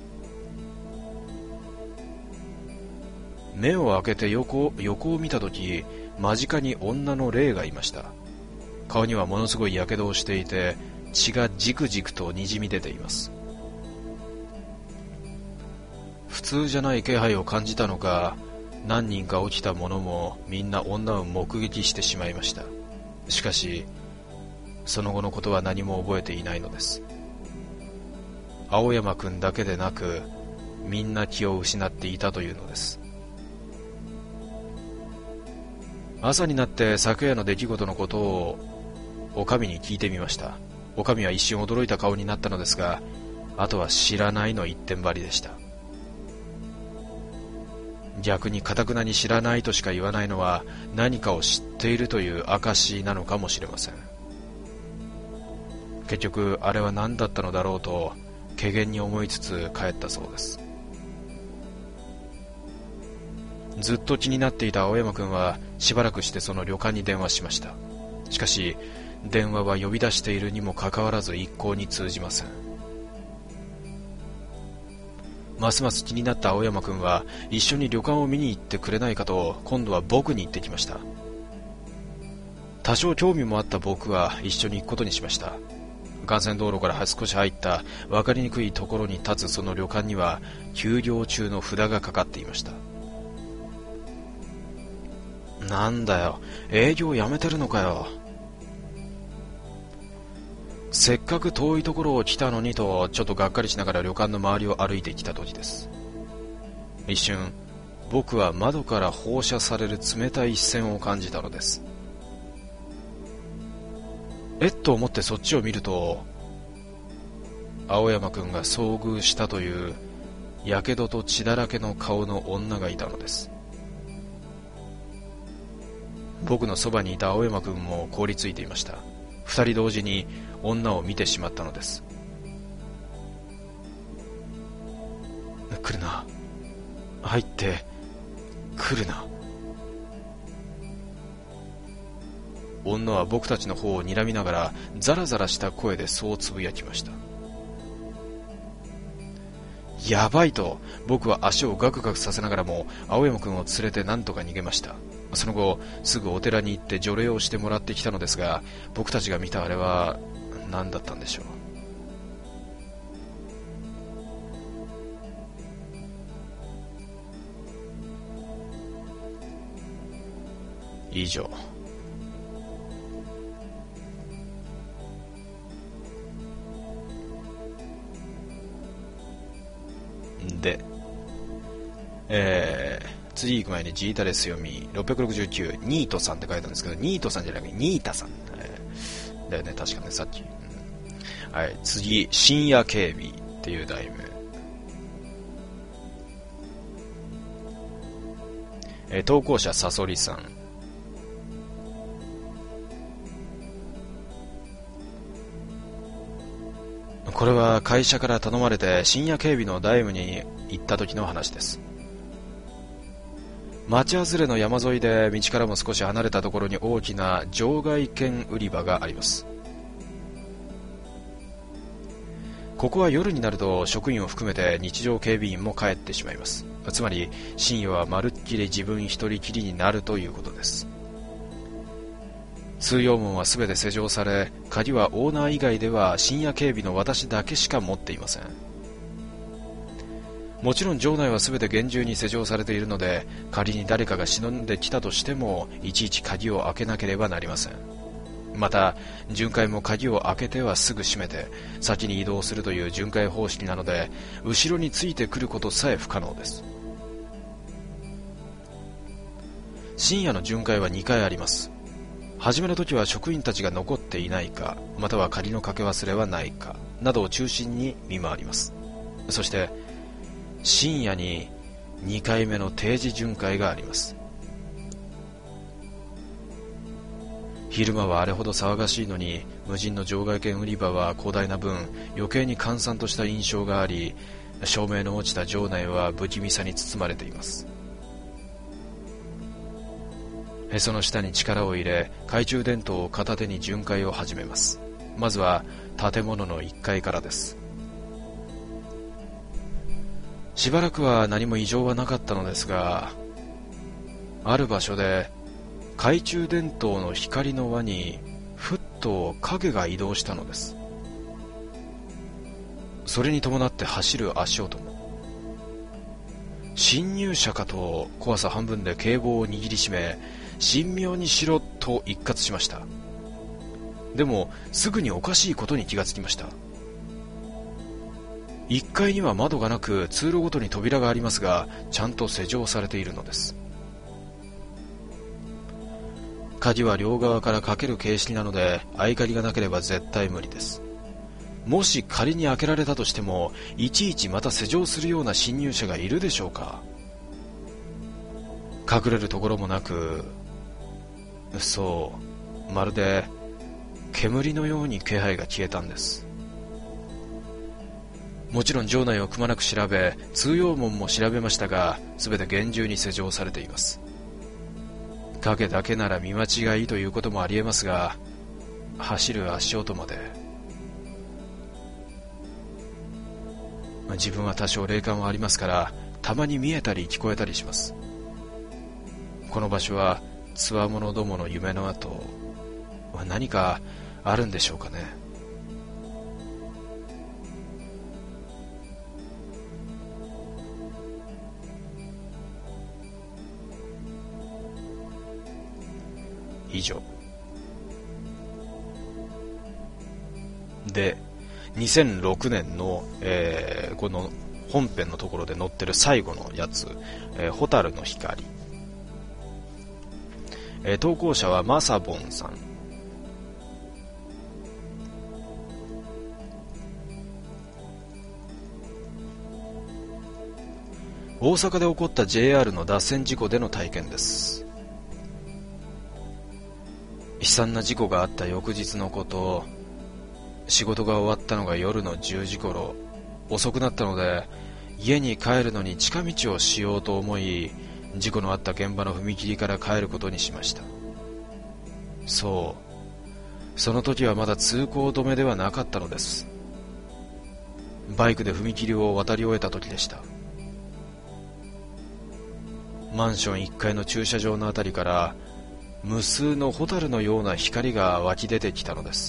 目を開けて横を見たとき、間近に女の霊がいました。顔にはものすごい火傷をしていて、血がじくじくとにじみ出ています。普通じゃない気配を感じたのか、何人か起きた者もみんな女を目撃してしまいました。しかしその後のことは何も覚えていないのです。青山くんだけでなく、 みんな気を失っていたというのです。朝になって昨夜の出来事のことをお上に聞いてみました。お上は一瞬驚いた顔になったのですが、あとは知らないの一点張りでした。逆に堅くなに知らないとしか言わないのは何かを知っているという証なのかもしれません。結局あれは何だったのだろうと怪訝に思いつつ帰ったそうです。ずっと気になっていた青山くんはしばらくしてその旅館に電話しました。しかし電話は呼び出しているにもかかわらず一向に通じません。ますます気になった青山くんは一緒に旅館を見に行ってくれないかと今度は僕に言ってきました。多少興味もあった僕は一緒に行くことにしました。幹線道路から少し入った分かりにくいところに立つその旅館には休業中の札がかかっていました。なんだよ、営業やめてるのかよ。せっかく遠いところを来たのにとちょっとがっかりしながら旅館の周りを歩いてきた時です。一瞬僕は窓から放射される冷たい視線を感じたのです。と思ってそっちを見ると、青山くんが遭遇したというやけどと血だらけの顔の女がいたのです。僕のそばにいた青山くんも凍りついていました。二人同時に女を見てしまったのです。来るな、入って来るな。女は僕たちの方を睨みながらザラザラした声でそうつぶやきました。やばいと僕は足をガクガクさせながらも青山くんを連れて何とか逃げました。その後すぐお寺に行って除霊をしてもらってきたのですが、僕たちが見たあれは何だったんでしょう。以上。で、次行く前にジータレス読み669ニートさんって書いたんですけど、ニートさんじゃなくてニータさん、だよね、確かね、さっき、はい、次深夜警備っていう題名、投稿者サソリさん。これは会社から頼まれて深夜警備のダイムに行った時の話です。町外れの山沿いで道からも少し離れたところに大きな場外券売り場があります。ここは夜になると職員を含めて日常警備員も帰ってしまいます。つまり深夜はまるっきり自分一人きりになるということです。通用門はすべて施錠され、鍵はオーナー以外では深夜警備の私だけしか持っていません。もちろん場内はすべて厳重に施錠されているので、仮に誰かが忍んできたとしてもいちいち鍵を開けなければなりません。また巡回も鍵を開けてはすぐ閉めて先に移動するという巡回方式なので、後ろについてくることさえ不可能です。深夜の巡回は2回あります。初めの時は職員たちが残っていないか、または鍵のかけ忘れはないかなどを中心に見回ります。そして深夜に2回目の定時巡回があります。昼間はあれほど騒がしいのに、無人の場外券売り場は広大な分余計に閑散とした印象があり、照明の落ちた場内は不気味さに包まれています。へその下に力を入れ、懐中電灯を片手に巡回を始めます。まずは建物の1階からです。しばらくは何も異常はなかったのですが、ある場所で懐中電灯の光の輪にふっと影が移動したのです。それに伴って走る足音も。侵入者かと怖さ半分で警棒を握りしめ、神妙にしろと一喝しました。でもすぐにおかしいことに気がつきました。 1階には窓がなく通路ごとに扉がありますが、ちゃんと施錠されているのです。鍵は両側からかける形式なので、合鍵がなければ絶対無理です。もし仮に開けられたとしても、いちいちまた施錠するような侵入者がいるでしょうか。隠れるところもなく、そう、まるで煙のように気配が消えたんです。もちろん城内をくまなく調べ、通用門も調べましたが、すべて厳重に施錠されています。影だけなら見間違いということもありえますが、走る足音まで。自分は多少霊感はありますから、たまに見えたり聞こえたりします。この場所はつわものどもの夢の後、何かあるんでしょうかね。以上で、2006年の、この本編のところで載ってる最後のやつ、蛍の光、投稿者はマサボンさん。大阪で起こった JR の脱線事故での体験です。悲惨な事故があった翌日のこと、仕事が終わったのが夜の10時頃、遅くなったので家に帰るのに近道をしようと思い、事故のあった現場の踏切から帰ることにしました。そう、その時はまだ通行止めではなかったのです。バイクで踏切を渡り終えた時でした。マンション1階の駐車場のあたりから無数の蛍のような光が湧き出てきたのです。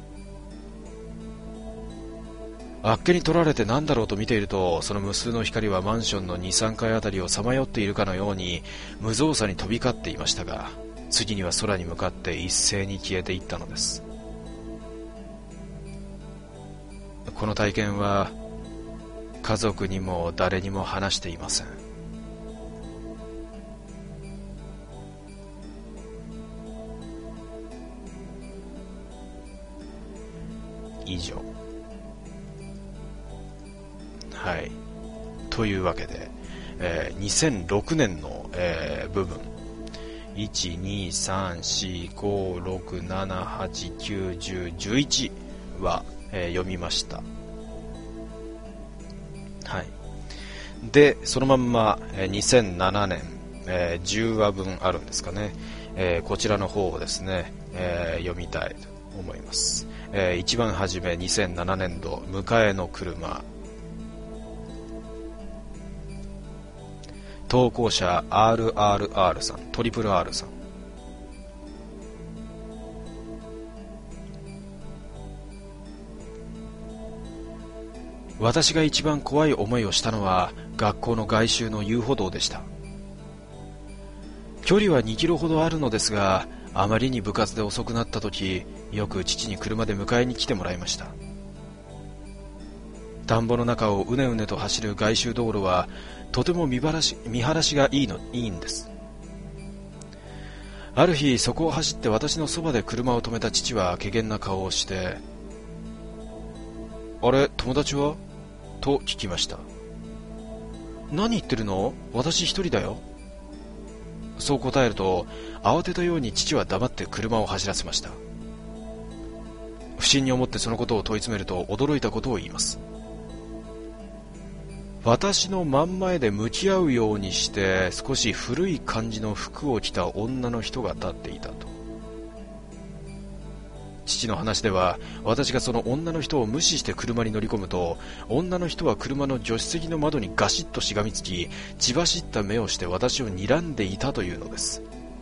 あっけに取られて何だろうと見ていると、その無数の光はマンションの 2,3 階あたりをさまよっているかのように無造作に飛び交っていましたが、次には空に向かって一斉に消えていったのです。この体験は家族にも誰にも話していません。以上。はい。というわけで、2006年の、部分、1、2、3、4、5、6、7、8、9、10、11は、読みました。はい。で、そのまんま、2007年、10話分あるんですかね。こちらの方をですね、読みたいと思います。一番初め2007年度迎えの車、投稿者 RRR さん、トリプル R さん。私が一番怖い思いをしたのは学校の外周の遊歩道でした。距離は2キロほどあるのですが、あまりに部活で遅くなった時、よく父に車で迎えに来てもらいました。田んぼの中をうねうねと走る外周道路はとても見晴らしがいいんです。ある日、そこを走って私のそばで車を止めた父は怪げな顔をして、あれ、友達はと聞きました。何言ってるの？私一人だよ。そう答えると、慌てたように父は黙って車を走らせました。不審に思ってそのことを問い詰めると、驚いたことを言います。私の真ん前で向き合うようにして少し古い感じの服を着た女の人が立っていたと。父の話では、私がその女の人を無視して車に乗り込むと、女の人は車の助手席の窓にガシッとしがみつき、血走った目をして私を睨んでいたというのです。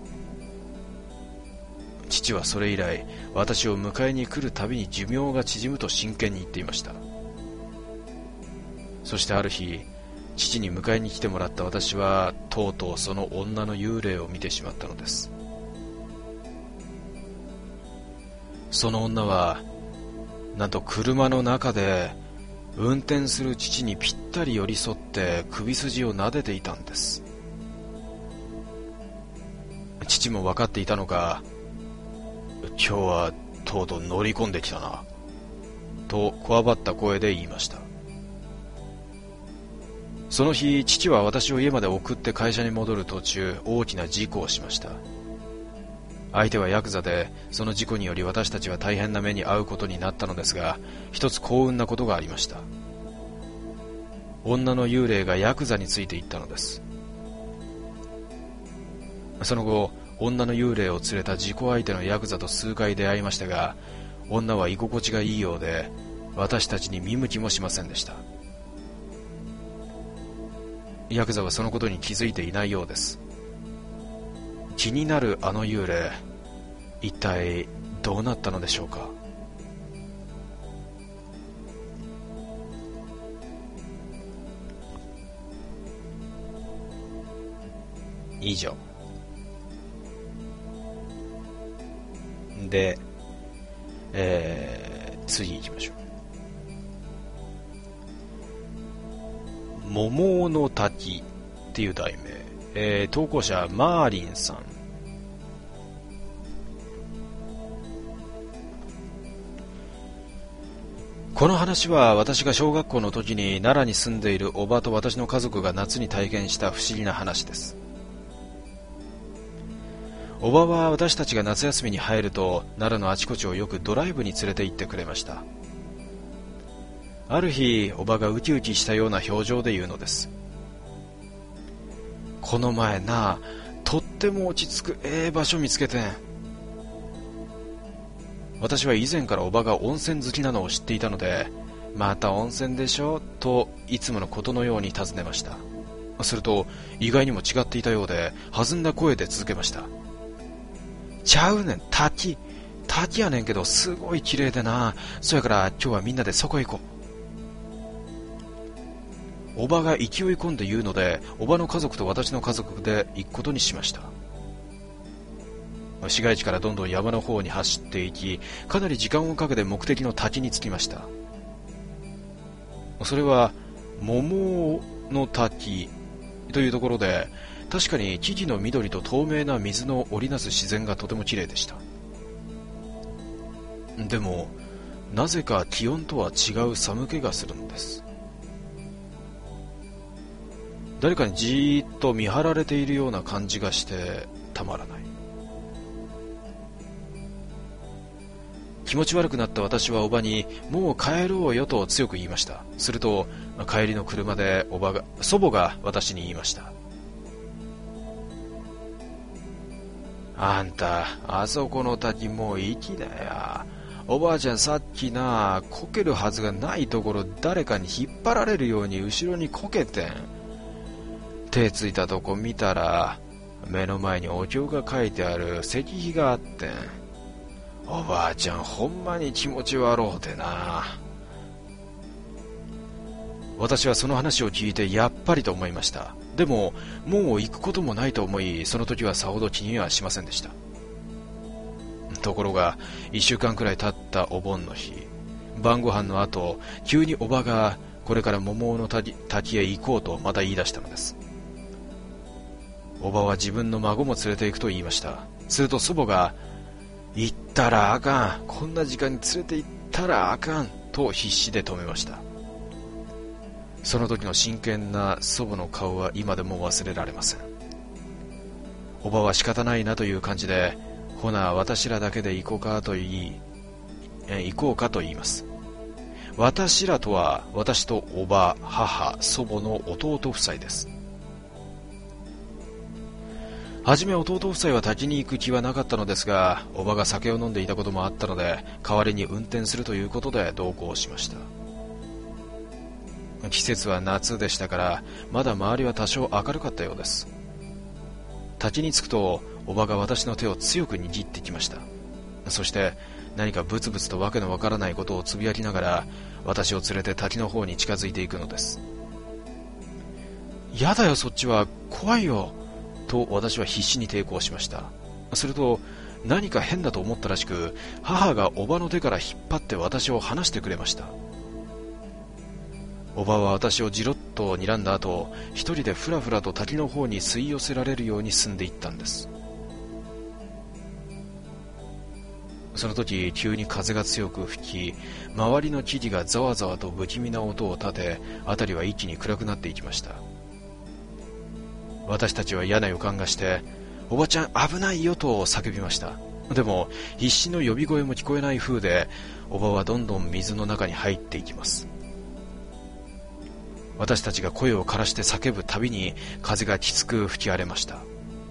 父はそれ以来、私を迎えに来るたびに寿命が縮むと真剣に言っていました。そしてある日、父に迎えに来てもらった私はとうとうその女の幽霊を見てしまったのです。その女はなんと車の中で運転する父にぴったり寄り添って首筋を撫でていたんです。父も分かっていたのか、今日はとうとう乗り込んできたな、とこわばった声で言いました。その日、父は私を家まで送って会社に戻る途中、大きな事故をしました。相手はヤクザで、その事故により私たちは大変な目に遭うことになったのですが、一つ幸運なことがありました。女の幽霊がヤクザについていったのです。その後、女の幽霊を連れた事故相手のヤクザと数回出会いましたが、女は居心地がいいようで、私たちに見向きもしませんでした。ヤクザはそのことに気づいていないようです。気になるあの幽霊、一体どうなったのでしょうか。以上で、次行きましょう。桃の滝っていう題名、投稿者マーリンさん。この話は私が小学校の時に奈良に住んでいるおばと私の家族が夏に体験した不思議な話です。おばは私たちが夏休みに入ると奈良のあちこちをよくドライブに連れて行ってくれました。ある日、おばがウキウキしたような表情で言うのです。この前な、とっても落ち着く場所見つけてん。私は以前からおばが温泉好きなのを知っていたので、また温泉でしょといつものことのように尋ねました。すると意外にも違っていたようで、弾んだ声で続けました。ちゃうねん、滝やねんけどすごい綺麗でな。そやから今日はみんなでそこへ行こう。おばが勢い込んで言うので、おばの家族と私の家族で行くことにしました。市街地からどんどん山の方に走っていき、かなり時間をかけて目的の滝に着きました。それは桃の滝というところで、確かに木々の緑と透明な水の織りなす自然がとても綺麗でした。でもなぜか気温とは違う寒気がするんです。誰かにじーっと見張られているような感じがしてたまらない。気持ち悪くなった私はおばにもう帰ろうよと強く言いました。すると帰りの車で祖母が私に言いました。あんた、あそこの滝もう行きだよ。おばあちゃんさっきな、こけるはずがないところ誰かに引っ張られるように後ろにこけてん。手ついたとこ見たら、目の前にお経が書いてある石碑があってん。おばあちゃんほんまに気持ち悪うてな。私はその話を聞いてやっぱりと思いました。でももう行くこともないと思い、その時はさほど気にはしませんでした。ところが1週間くらい経ったお盆の日、晩ご飯の後、急におばがこれから桃の滝へ行こうとまた言い出したのです。おばは自分の孫も連れて行くと言いました。すると祖母が、行ったらあかん、こんな時間に連れて行ったらあかんと必死で止めました。その時の真剣な祖母の顔は今でも忘れられません。おばは仕方ないなという感じで、ほな私らだけで行こうかと言います。私らとは私とおば、母、祖母の弟夫妻です。はじめ弟夫妻は滝に行く気はなかったのですが、おばが酒を飲んでいたこともあったので、代わりに運転するということで同行しました。季節は夏でしたから、まだ周りは多少明るかったようです。滝に着くとおばが私の手を強く握ってきました。そして何かブツブツとわけのわからないことをつぶやきながら、私を連れて滝の方に近づいていくのです。やだよ、そっちは怖いよと私は必死に抵抗しました。すると何か変だと思ったらしく、母がおばの手から引っ張って私を離してくれました。 おばは私をじろっと睨んだ後、一人でふらふらと滝の方に吸い寄せられるように進んでいったんです。その時急に風が強く吹き、周りの木々がざわざわと不気味な音を立て、辺りは一気に暗くなっていきました。私たちは嫌な予感がして、おばちゃん危ないよと叫びました。でも必死の呼び声も聞こえない風で、おばはどんどん水の中に入っていきます。私たちが声を枯らして叫ぶたびに風がきつく吹き荒れました。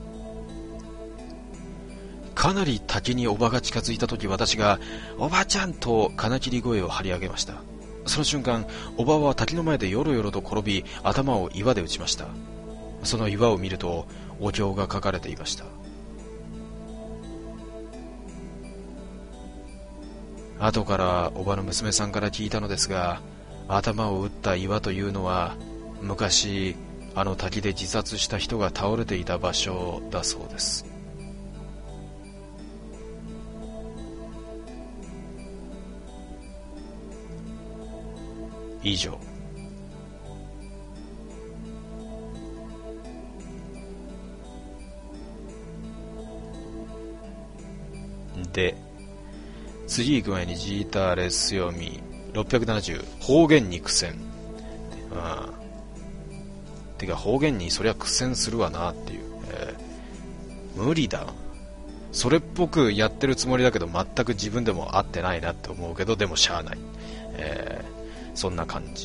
かなり滝におばが近づいた時、私がおばちゃんと金切り声を張り上げました。その瞬間、おばは滝の前でよろよろと転び、頭を岩で打ちました。その岩を見るとお経が書かれていました。後からおばの娘さんから聞いたのですが、頭を打った岩というのは昔あの滝で自殺した人が倒れていた場所だそうです。以上。で、次行く前にジーターレス読み670、方言に苦戦。てか方言にそりゃ苦戦するわなっていう、無理だ。それっぽくやってるつもりだけど全く自分でも合ってないなって思うけど、でもしゃあない、そんな感じ。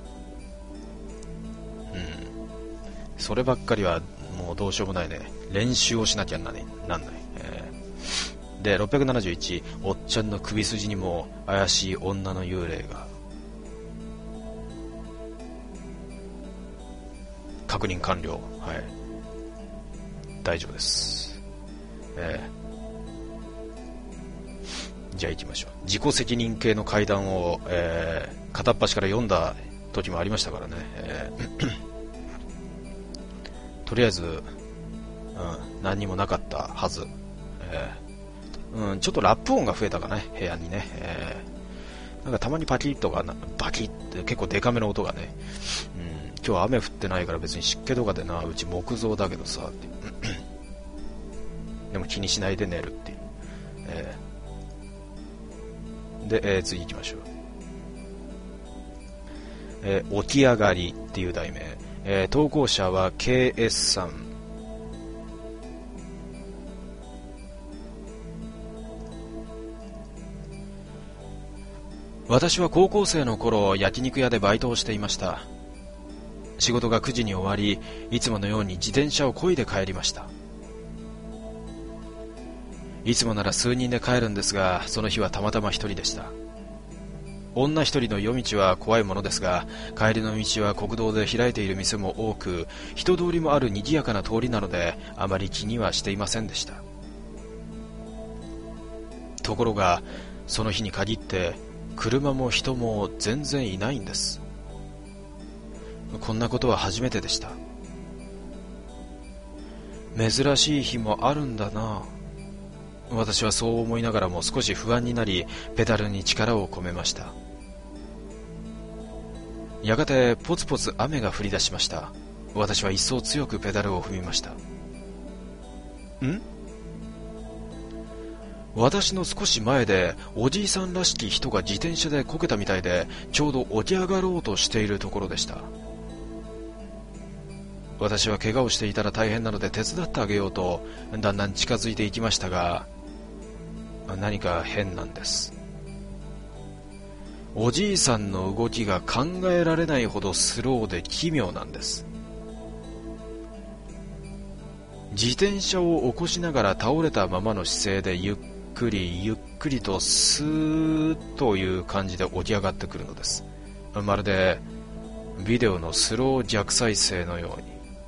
そればっかりはもうどうしようもないね。練習をしなきゃなんない、で、671、おっちゃんの首筋にも怪しい女の幽霊が。確認完了。はい、大丈夫です。じゃあ行きましょう。自己責任系の階段を、片っ端から読んだ時もありましたからね。とりあえず、何にもなかったはず。ちょっとラップ音が増えたかね、部屋にね。なんかたまにパキッとかバキッって結構デカめの音がね。今日は雨降ってないから別に湿気とかでな、うち木造だけどさってでも気にしないで寝るっていう、で、次行きましょう。起き上がりっていう題名、投稿者は KS さん。私は高校生の頃、焼肉屋でバイトをしていました。仕事が9時に終わり、いつものように自転車を漕いで帰りました。いつもなら数人で帰るんですが、その日はたまたま一人でした。女一人の夜道は怖いものですが、帰りの道は国道で開いている店も多く、人通りもある賑やかな通りなので、あまり気にはしていませんでした。ところが、その日に限って車も人も全然いないんです。こんなことは初めてでした。珍しい日もあるんだな。私はそう思いながらも少し不安になり、ペダルに力を込めました。やがてポツポツ雨が降り出しました。私は一層強くペダルを踏みました。私の少し前でおじいさんらしき人が自転車でこけたみたいで、ちょうど起き上がろうとしているところでした。私は怪我をしていたら大変なので手伝ってあげようとだんだん近づいていきましたが、何か変なんです。おじいさんの動きが考えられないほどスローで奇妙なんです。自転車を起こしながら倒れたままの姿勢でゆっくりゆっくりとスーッという感じで起き上がってくるのです。まるでビデオのスロー逆再生のように。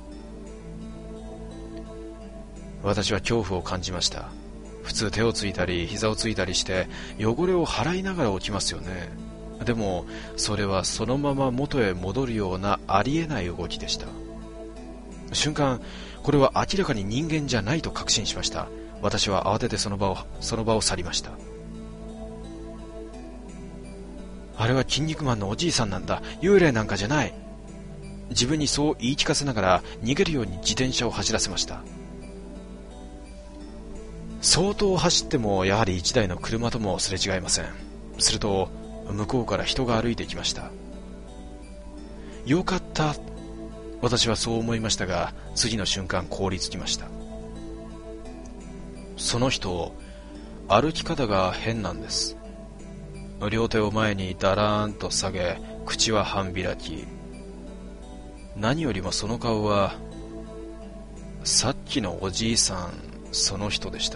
私は恐怖を感じました。普通手をついたり膝をついたりして汚れを払いながら起きますよね。でもそれはそのまま元へ戻るようなありえない動きでした。瞬間、これは明らかに人間じゃないと確信しました。私は慌ててその場を去りました。 あれは筋肉マンのおじいさんなんだ、幽霊なんかじゃない。自分にそう言い聞かせながら逃げるように自転車を走らせました。相当走ってもやはり一台の車ともすれ違いません。すると向こうから人が歩いてきました。よかった、私はそう思いましたが、次の瞬間凍りつきました。その人、歩き方が変なんです。両手を前にだらーんと下げ、口は半開き。何よりもその顔は、さっきのおじいさんその人でした。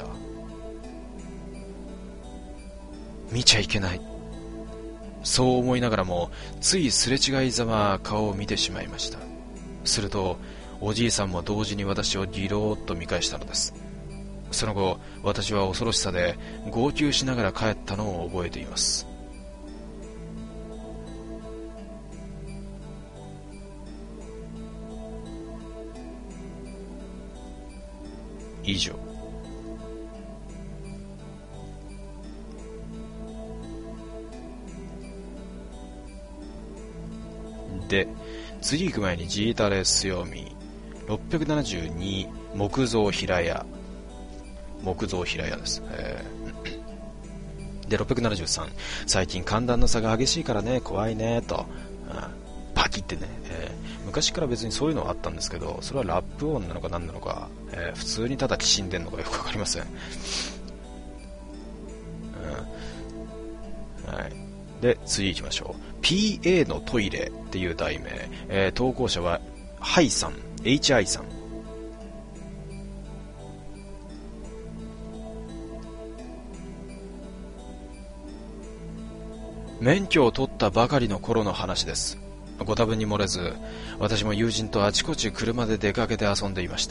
見ちゃいけない、そう思いながらもついすれ違いざま顔を見てしまいました。するとおじいさんも同時に私をギローッと見返したのです。その後私は恐ろしさで号泣しながら帰ったのを覚えています。以上。で、次行く前にジータレス読み672木造平屋、木造平屋です、で673、最近寒暖の差が激しいからね怖いねと、パキってね、昔から別にそういうのはあったんですけど、それはラップ音なのか何なのか、普通にただきしんでんのかよくわかりません、はい。で次行きましょう。 PA のトイレっていう題名、投稿者はハイさん、 HI さん。免許を取ったばかりの頃の話です。ご多分に漏れず、私も友人とあちこち車で出かけて遊んでいました。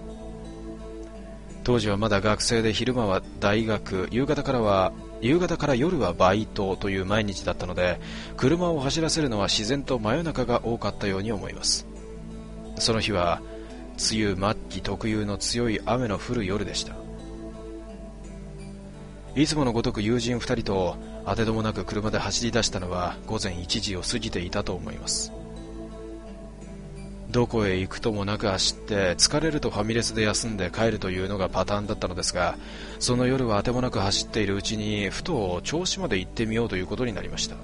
当時はまだ学生で、昼間は大学、夕方から夜はバイトという毎日だったので、車を走らせるのは自然と真夜中が多かったように思います。その日は梅雨末期特有の強い雨の降る夜でした。いつものごとく友人2人と当てどもなく車で走り出したのは午前1時を過ぎていたと思います。どこへ行くともなく走って、疲れるとファミレスで休んで帰るというのがパターンだったのですが、その夜は当てもなく走っているうちにふと銚子まで行ってみようということになりました。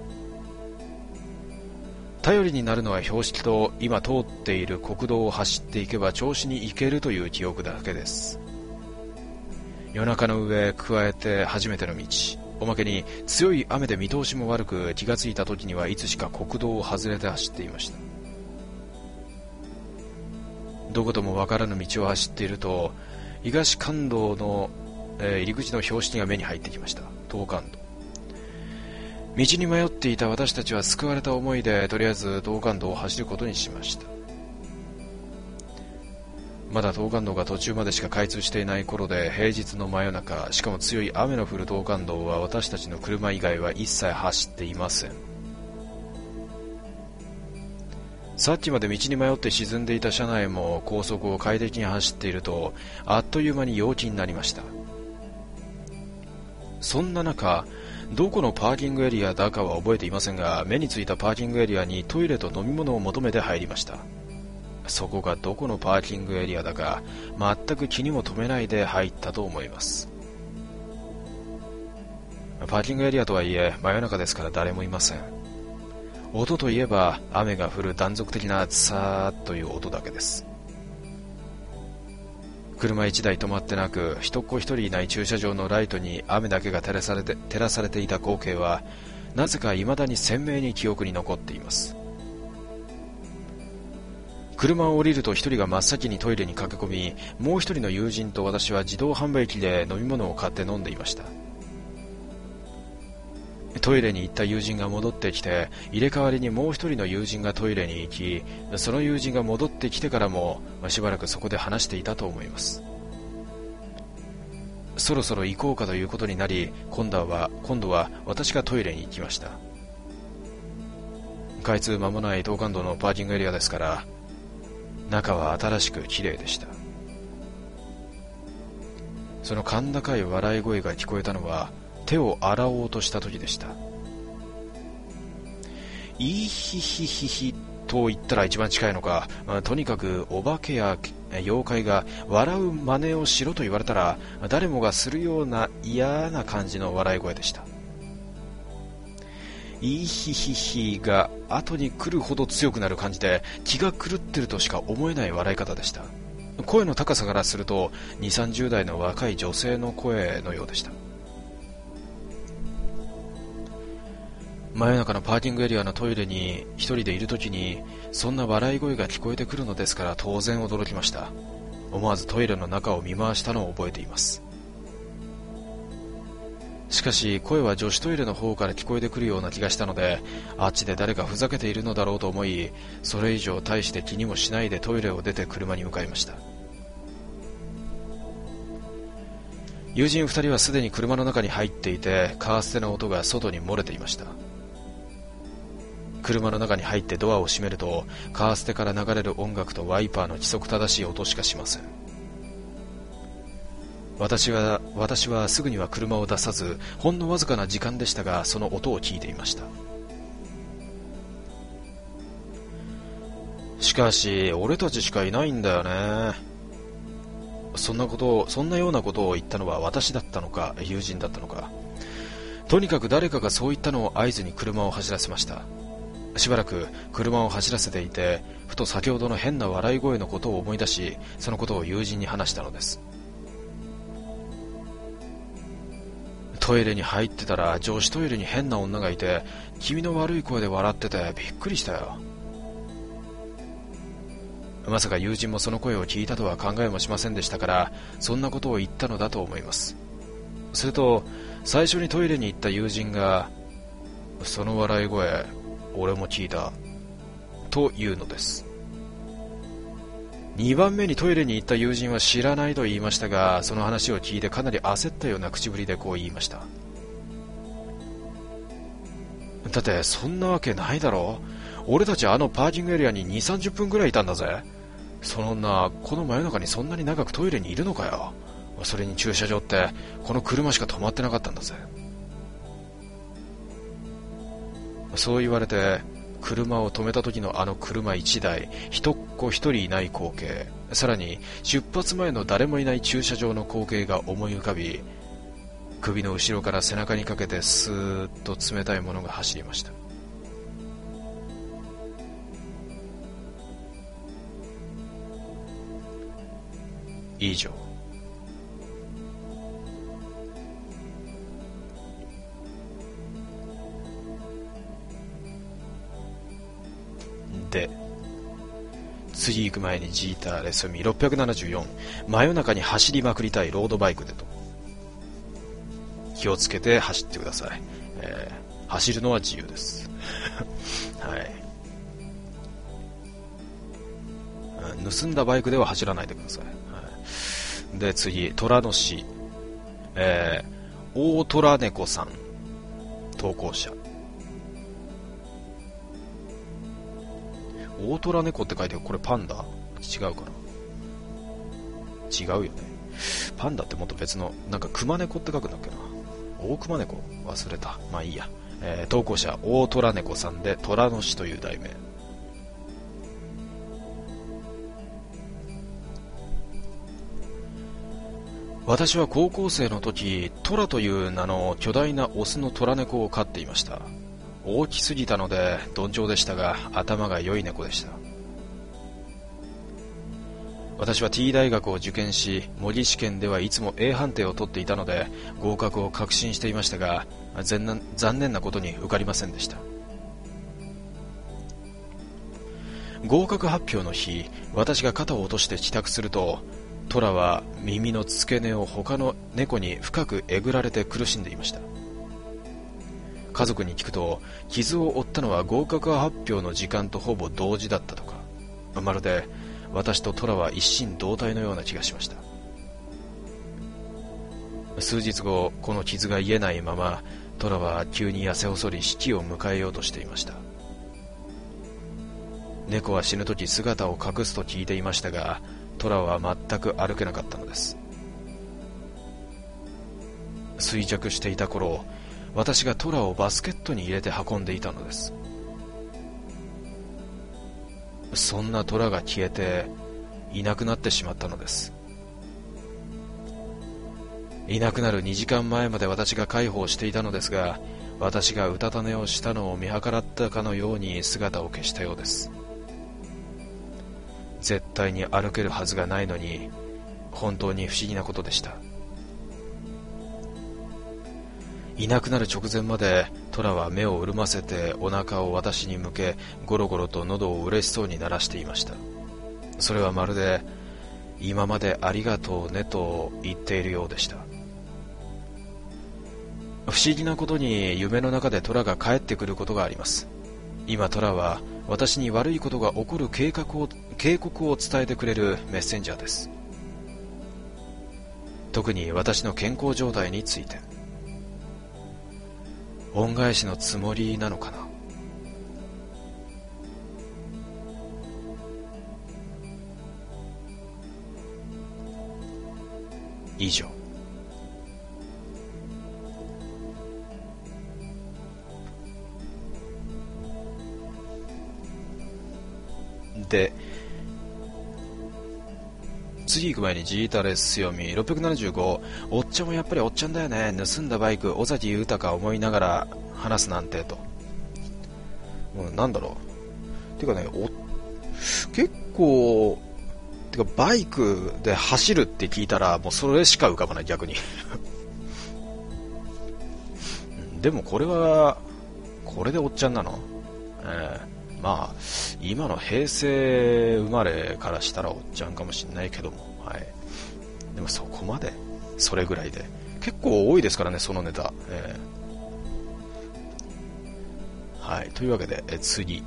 頼りになるのは標識と今通っている国道を走っていけば銚子に行けるという記憶だけです。夜中の上加えて初めての道、おまけに強い雨で見通しも悪く、気がついた時にはいつしか国道を外れて走っていました。どことも分からぬ道を走っていると、東関道の、入り口の標識が目に入ってきました。東関道。道に迷っていた私たちは救われた思いで、とりあえず東関道を走ることにしました。まだ東関道が途中までしか開通していない頃で、平日の真夜中、しかも強い雨の降る東関道は私たちの車以外は一切走っていません。さっきまで道に迷って沈んでいた車内も高速を快適に走っていると、あっという間に陽気になりました。そんな中、どこのパーキングエリアだかは覚えていませんが、目についたパーキングエリアにトイレと飲み物を求めて入りました。そこがどこのパーキングエリアだか全く気にも留めないで入ったと思います。パーキングエリアとはいえ真夜中ですから誰もいません。音といえば雨が降る断続的なさーっという音だけです。車一台止まってなく、人っ子一人いない駐車場のライトに雨だけが照らされていた光景は、なぜか未だに鮮明に記憶に残っています。車を降りると一人が真っ先にトイレに駆け込み、もう一人の友人と私は自動販売機で飲み物を買って飲んでいました。トイレに行った友人が戻ってきて、入れ替わりにもう一人の友人がトイレに行き、その友人が戻ってきてからもしばらくそこで話していたと思います。そろそろ行こうかということになり、今度は私がトイレに行きました。開通間もない東関道のパーキングエリアですから、中は新しく綺麗でした。その甲高い笑い声が聞こえたのは手を洗おうとした時でした。 いひひひひと言ったら一番近いのか、とにかくお化けや妖怪が笑う真似をしろと言われたら誰もがするような嫌な感じの笑い声でした。いいひひひが後に来るほど強くなる感じで気が狂ってるとしか思えない笑い方でした。声の高さからすると2、30代の若い女性の声のようでした。真夜中のパーキングエリアのトイレに一人でいるときにそんな笑い声が聞こえてくるのですから当然驚きました。思わずトイレの中を見回したのを覚えています。しかし声は女子トイレの方から聞こえてくるような気がしたので、あっちで誰かふざけているのだろうと思い、それ以上大して気にもしないでトイレを出て車に向かいました。友人2人はすでに車の中に入っていて、カーステの音が外に漏れていました。車の中に入ってドアを閉めると、カーステから流れる音楽とワイパーの規則正しい音しかしません。私はすぐには車を出さず、ほんのわずかな時間でしたが、その音を聞いていました。しかし、俺たちしかいないんだよね。そんなようなことを言ったのは私だったのか、友人だったのか。とにかく誰かがそう言ったのを合図に車を走らせました。しばらく車を走らせていて、ふと先ほどの変な笑い声のことを思い出し、そのことを友人に話したのです。トイレに入ってたら女子トイレに変な女がいて、気味の悪い声で笑っててびっくりしたよ。まさか友人もその声を聞いたとは考えもしませんでしたから、そんなことを言ったのだと思います。すると最初にトイレに行った友人が、その笑い声俺も聞いたというのです。2番目にトイレに行った友人は知らないと言いましたが、その話を聞いてかなり焦ったような口ぶりでこう言いました。だってそんなわけないだろ。俺たちあのパーキングエリアに 2,30 分ぐらいいたんだぜ。その女この真夜中にそんなに長くトイレにいるのかよ。それに駐車場ってこの車しか止まってなかったんだぜ。そう言われて車を止めた時のあの車1台、一っ子一人いない光景、さらに出発前の誰もいない駐車場の光景が思い浮かび、首の後ろから背中にかけてスーッと冷たいものが走りました。以上。で、次行く前にジーターレスミ674、真夜中に走りまくりたいロードバイクでと。気をつけて走ってください。走るのは自由です。はい。盗んだバイクでは走らないでください。はい、で、次、虎の市。大虎猫さん。投稿者。大虎猫って書いてる。これパンダ？違うかな。違うよね。パンダってもっと別の、なんか熊猫って書くんだっけな。大熊猫忘れた。まあいいや。投稿者大虎猫さんで虎の市という題名。私は高校生の時、トラという名の巨大なオスの虎猫を飼っていました。大きすぎたので鈍重でしたが、頭が良い猫でした。私は T 大学を受験し、模擬試験ではいつも A 判定を取っていたので合格を確信していましたが、残念なことに受かりませんでした。合格発表の日、私が肩を落として帰宅すると、トラは耳の付け根を他の猫に深くえぐられて苦しんでいました。家族に聞くと、傷を負ったのは合格発表の時間とほぼ同時だったとか。まるで私とトラは一心同体のような気がしました。数日後、この傷が癒えないままトラは急に痩せ細り死期を迎えようとしていました。猫は死ぬ時姿を隠すと聞いていましたが、トラは全く歩けなかったのです。衰弱していた頃、私がトラをバスケットに入れて運んでいたのです。 そんな虎が消えていなくなってしまったのです。いなくなる2時間前まで私が介抱していたのですが、私がうたた寝をしたのを見計らったかのように姿を消したようです。絶対に歩けるはずがないのに、本当に不思議なことでした。いなくなる直前まで虎は目を潤ませてお腹を私に向け、ゴロゴロと喉を嬉しそうに鳴らしていました。それはまるで今までありがとうねと言っているようでした。不思議なことに夢の中で虎が帰ってくることがあります。今虎は私に悪いことが起こる警告を伝えてくれるメッセンジャーです。特に私の健康状態について。恩返しのつもりなのかな。以上。で、次行く前にジータレス読み675。おっちゃんもやっぱりおっちゃんだよね。盗んだバイク尾崎豊思いながら話すなんてと。なんだろう。てかね、結構てかバイクで走るって聞いたらもうそれしか浮かばない、逆に。でもこれでおっちゃんなの？まあ今の平成生まれからしたらおっちゃんかもしんないけども、はい、でもそこまでそれぐらいで結構多いですからね、そのネタ。はい、というわけで次。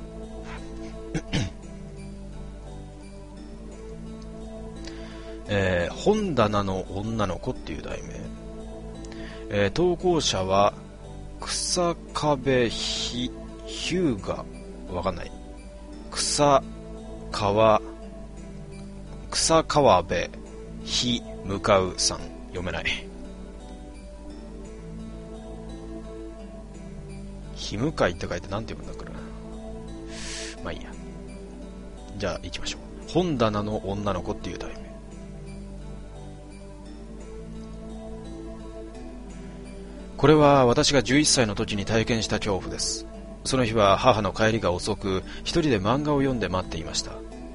本棚の女の子っていう題名。投稿者は草壁ヒューガ、わかんない。草川辺ひ向かうさん、読めない。ひ向かいって書いてなんて読むんだこれ。まあいいや。じゃあ行きましょう。本棚の女の子っていう題名。これは私が11歳の時に体験した恐怖です。その日は母の帰りが遅く、一人で漫画を読んで待っていました。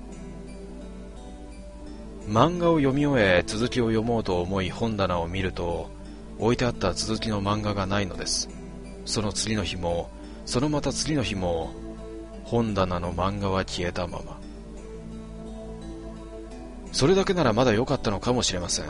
漫画を読み終え、続きを読もうと思い本棚を見ると、置いてあった続きの漫画がないのです。その次の日も、そのまた次の日も、本棚の漫画は消えたまま。それだけならまだ良かったのかもしれません。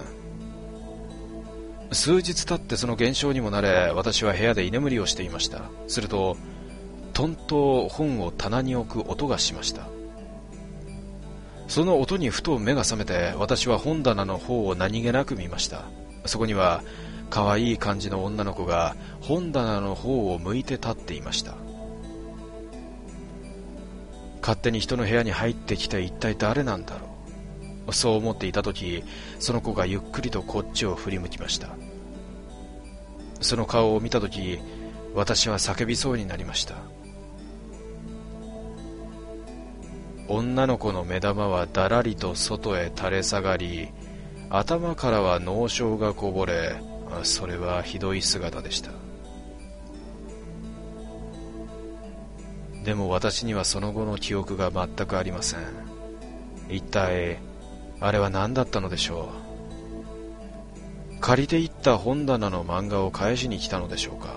数日経ってその現象にも慣れ、私は部屋で居眠りをしていました。するとトンと本を棚に置く音がしました。その音にふと目が覚めて、私は本棚の方を何気なく見ました。そこには可愛い感じの女の子が本棚の方を向いて立っていました。勝手に人の部屋に入ってきて一体誰なんだろう。そう思っていた時、その子がゆっくりとこっちを振り向きました。その顔を見た時、私は叫びそうになりました。女の子の目玉はだらりと外へ垂れ下がり、頭からは脳漿がこぼれ、それはひどい姿でした。でも私にはその後の記憶が全くありません。一体あれは何だったのでしょう。借りていった本棚の漫画を返しに来たのでしょうか。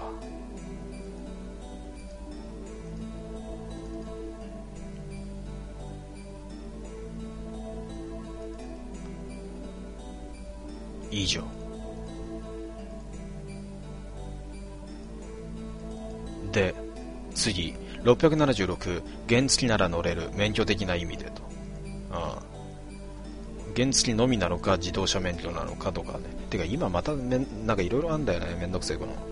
以上。で、次、676、原付なら乗れる、免許的な意味でと。原付のみなのか自動車免許なのかとかね。てか今またなんかいろいろあんだよね、めんどくせえこの。はい。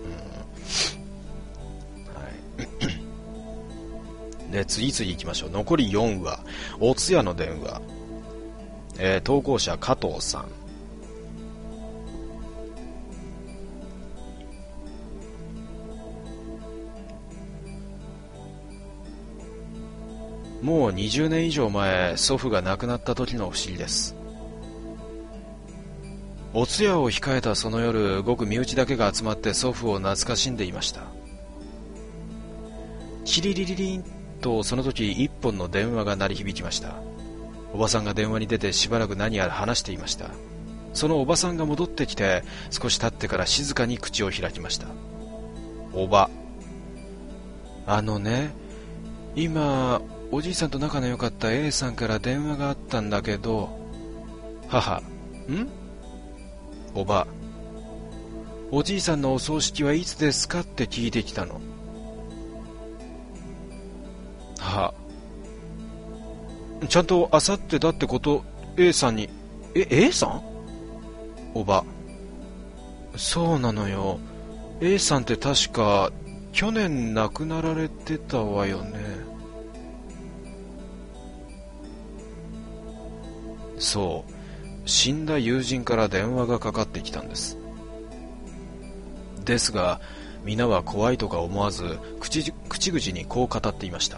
で、次々行きましょう。残り4話、お通夜の電話。投稿者加藤さん。 もう20年以上前、祖父が亡くなった時の不思議です。お通夜を控えたその夜、ごく身内だけが集まって祖父を懐かしんでいました。チリリリリンとその時一本の電話が鳴り響きました。おばさんが電話に出てしばらく何やら話していました。そのおばさんが戻ってきて少し経ってから静かに口を開きました。おば、今おじいさんと仲の良かった A さんから電話があったんだけど。母、おば、おじいさんのお葬式はいつですかって聞いてきたの。母、ちゃんとあさってだってこと A さんに。A さん？おば、そうなのよ。A さんって確か去年亡くなられてたわよね。そう、死んだ友人から電話がかかってきたんです。ですが皆は怖いとか思わず口々にこう語っていました。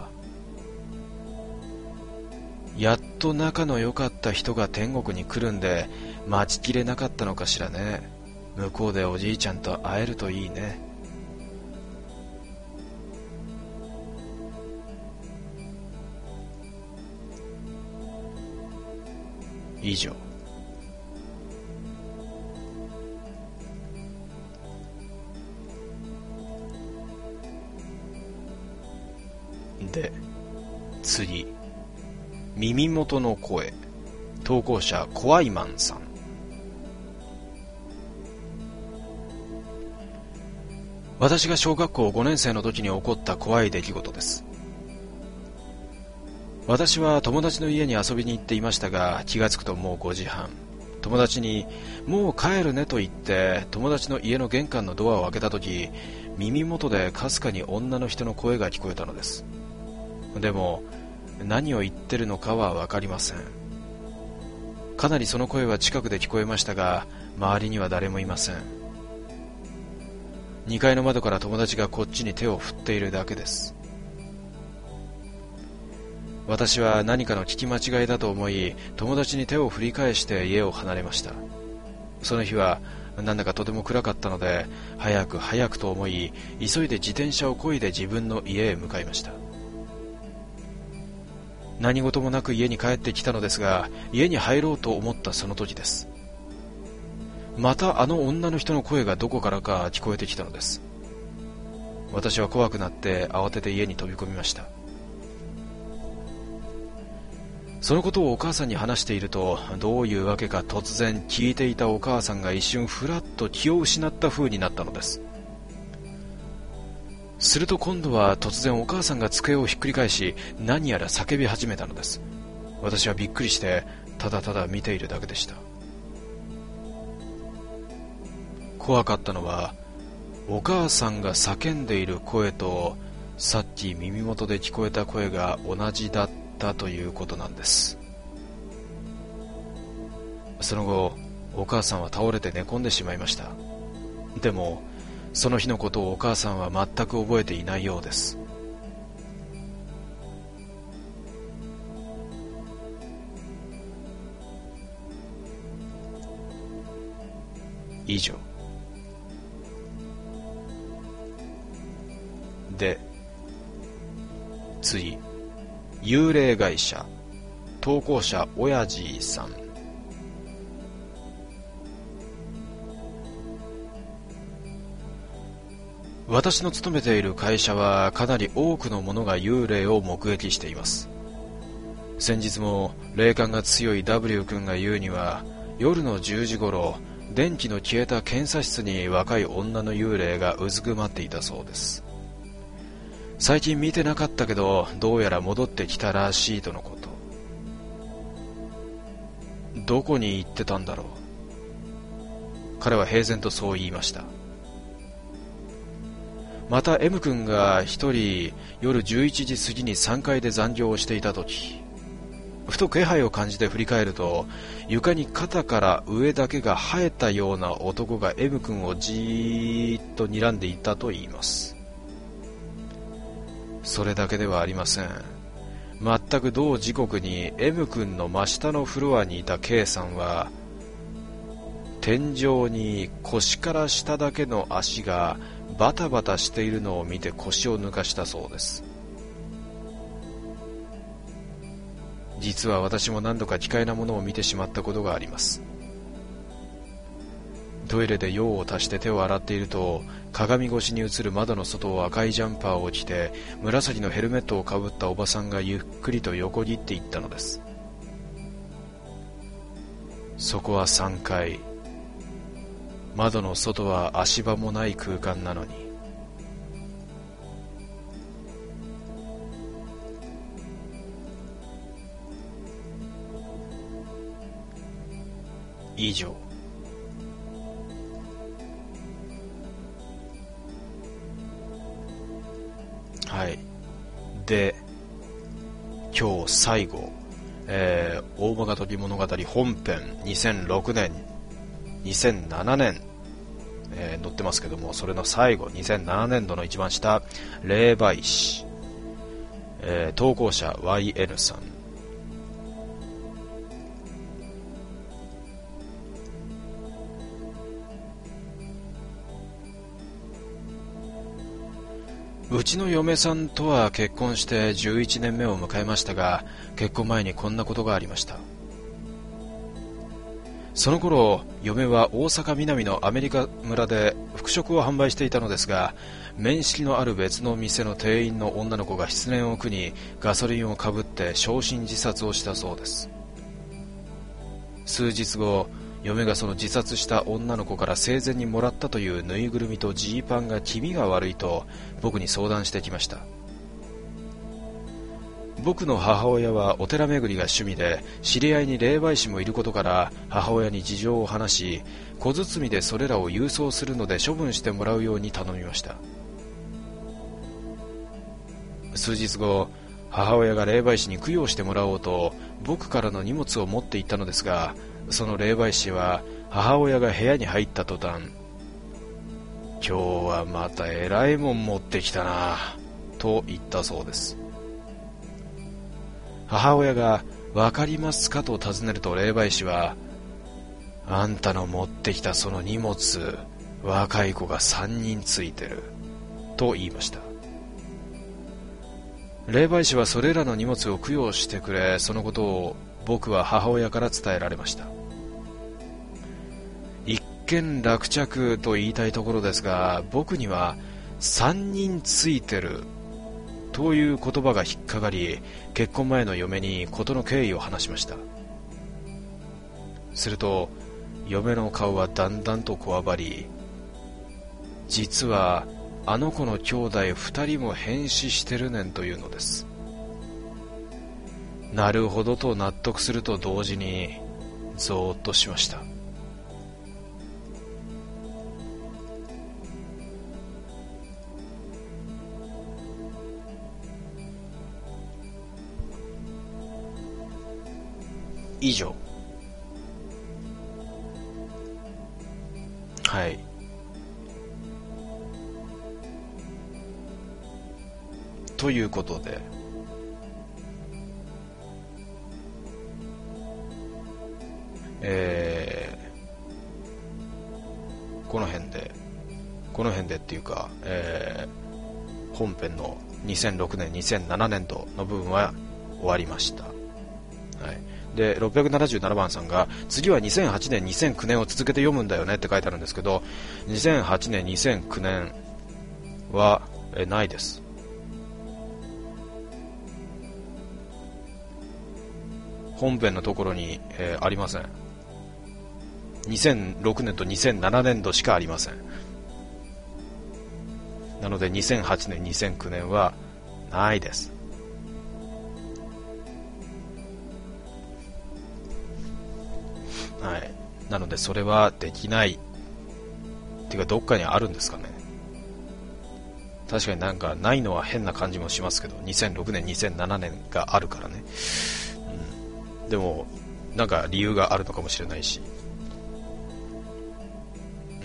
やっと仲の良かった人が天国に来るんで待ちきれなかったのかしらね。向こうでおじいちゃんと会えるといいね。以上。で、次、耳元の声。投稿者怖いマンさん。私が小学校5年生の時に起こった怖い出来事です。私は友達の家に遊びに行っていましたが、気がつくともう5時半。友達にもう帰るねと言って友達の家の玄関のドアを開けた時、耳元でかすかに女の人の声が聞こえたのです。でも何を言ってるのかは分かりません。かなりその声は近くで聞こえましたが、周りには誰もいません。2階の窓から友達がこっちに手を振っているだけです。私は何かの聞き間違いだと思い、友達に手を振り返して家を離れました。その日はなんだかとても暗かったので、早く早くと思い、急いで自転車を漕いで自分の家へ向かいました。何事もなく家に帰ってきたのですが、家に入ろうと思ったその時です。またあの女の人の声がどこからか聞こえてきたのです。私は怖くなって慌てて家に飛び込みました。そのことをお母さんに話していると、どういうわけか突然聞いていたお母さんが一瞬ふらっと気を失った風になったのです。すると今度は突然お母さんが机をひっくり返し、何やら叫び始めたのです。私はびっくりしてただただ見ているだけでした。怖かったのは、お母さんが叫んでいる声とさっき耳元で聞こえた声が同じだったということなんです。その後、お母さんは倒れて寝込んでしまいました。でもその日のことをお母さんは全く覚えていないようです。以上。で、次、幽霊会社。投稿者親父さん。私の勤めている会社はかなり多くの者が幽霊を目撃しています。先日も霊感が強い W 君が言うには、夜の10時頃、電気の消えた検査室に若い女の幽霊がうずくまっていたそうです。最近見てなかったけど、どうやら戻ってきたらしいとのこと。どこに行ってたんだろう。彼は平然とそう言いました。また M 君が一人夜11時過ぎに3階で残業をしていた時、ふと気配を感じて振り返ると、床に肩から上だけが生えたような男が M 君をじーっと睨んでいたと言います。それだけではありません。 全く同時刻に M 君の真下のフロアにいた K さんは、天井に腰から下だけの足がバタバタしているのを見て腰を抜かしたそうです。実は私も何度か奇怪なものを見てしまったことがあります。トイレで用を足して手を洗っていると、鏡越しに映る窓の外を赤いジャンパーを着て紫のヘルメットをかぶったおばさんがゆっくりと横切っていったのです。そこは3階、窓の外は足場もない空間なのに、以上。はい。で、今日最後、大曲飛び物語本編2006年、2007年、載ってますけども、それの最後、2007年度の一番下、霊媒師、投稿者 YN さん。うちの嫁さんとは結婚して11年目を迎えましたが、結婚前にこんなことがありました。その頃、嫁は大阪南のアメリカ村で服飾を販売していたのですが、面識のある別の店の店員の女の子が失恋を苦にガソリンをかぶって焼身自殺をしたそうです。数日後、嫁がその自殺した女の子から生前にもらったというぬいぐるみとジーパンが気味が悪いと僕に相談してきました。僕の母親はお寺巡りが趣味で、知り合いに霊媒師もいることから母親に事情を話し、小包でそれらを郵送するので処分してもらうように頼みました。数日後、母親が霊媒師に供養してもらおうと僕からの荷物を持って行ったのですが、その霊媒師は母親が部屋に入った途端、今日はまたえらいもん持ってきたなと言ったそうです。母親がわかりますかと尋ねると、霊媒師は、あんたの持ってきたその荷物、若い子が3人ついてると言いました。霊媒師はそれらの荷物を供養してくれ、そのことを僕は母親から伝えられました。一見落着と言いたいところですが、僕には3人ついてるという言葉が引っかかり、結婚前の嫁に事の経緯を話しました。すると嫁の顔はだんだんとこわばり、実はあの子の兄弟2人も変死してるねんというのです。なるほどと納得すると同時にゾーッとしました。以上。はい。ということで、この辺でっていうか、本編の2006年2007年度の部分は終わりました。はい。で、677番さんが、次は2008年2009年を続けて読むんだよねって書いてあるんですけど、2008年2009年はないです。本編のところに、ありません。2006年と2007年度しかありません。なので2008年2009年はないです。はい。なのでそれはできないっていうか、どっかにあるんですかね。確かになんかないのは変な感じもしますけど、2006年2007年があるからね、でもなんか理由があるのかもしれないし、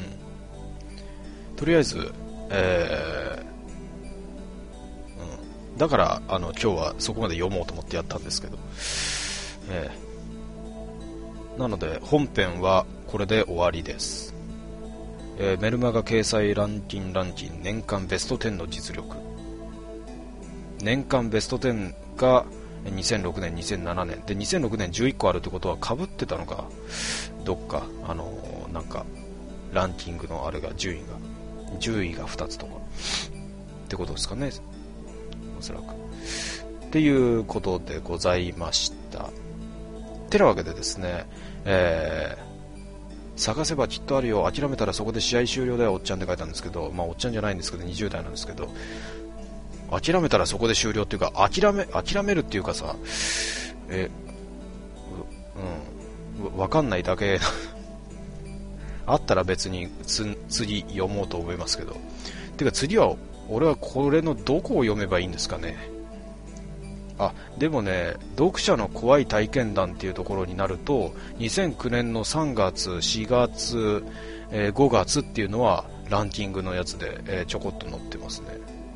とりあえず、 だから今日はそこまで読もうと思ってやったんですけど、なので本編はこれで終わりです。メルマガ掲載ランキン年間ベスト10の実力。年間ベスト10が2006年2007年で、2006年11個あるってことは被ってたのかどっかなんかランキングのあれが10位が2つとかってことですかね、おそらくっていうことでございました。てなわけでですね、探せばきっとあるよ、諦めたらそこで試合終了だよおっちゃんって書いたんですけど、おっちゃんじゃないんですけど20代なんですけど、諦めたらそこで終了っていうか、諦めるっていうかさ、わかんないだけあったら別に次読もうと思いますけど、てか次は俺はこれのどこを読めばいいんですかね。でもね、読者の怖い体験談っていうところになると2009年の3月4月、5月っていうのはランキングのやつで、ちょこっと載ってますね。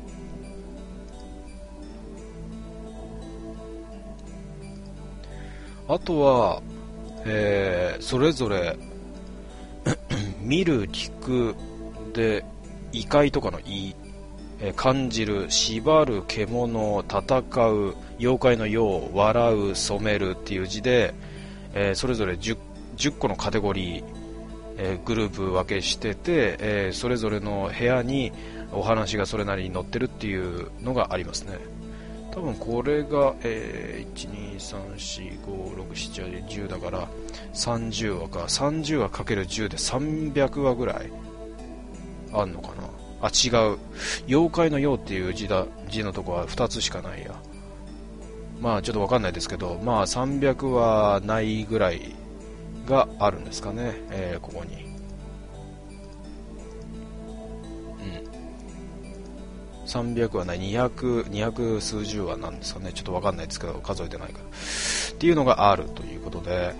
あとは、それぞれ見る聞くで異界とかの異、感じる、縛る、獣、戦う、妖怪の妖、笑う、染めるっていう字で、それぞれ 10個のカテゴリー、グループ分けしてて、それぞれの部屋にお話がそれなりに載ってるっていうのがありますね。多分これが、1,2,3,4,5,6,7,8,10だから30話か、30話かける10で300話ぐらいあんのかな。違う、妖怪の妖っていう字のとこは2つしかないや。ちょっとわかんないですけど、300はないぐらいがあるんですかね、ここに。300はない200数十はなんですかね、ちょっとわかんないですけど、数えてないからっていうのがあるということで、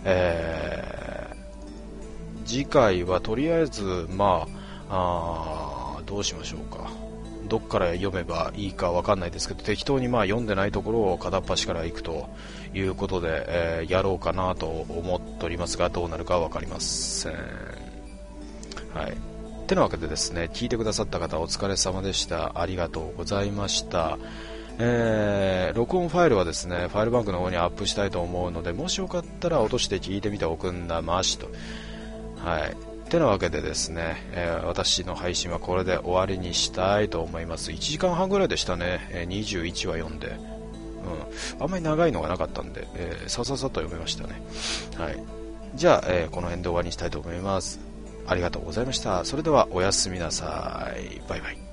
次回はとりあえずどうしましょうか。どっから読めばいいかわかんないですけど、適当に読んでないところを片っ端から行くということで、やろうかなと思っておりますが、どうなるかわかりません。はい。てなわけでですね、聞いてくださった方お疲れ様でした。ありがとうございました。録音ファイルはですね、ファイルバンクの方にアップしたいと思うので、もしよかったら落として聞いてみておくんなましと。はい。てなわけでですね、私の配信はこれで終わりにしたいと思います。1時間半ぐらいでしたね、21話読んで、あんまり長いのがなかったんで、さささっと読めましたね。はい。じゃあ、この辺で終わりにしたいと思います。ありがとうございました。それではおやすみなさい。バイバイ。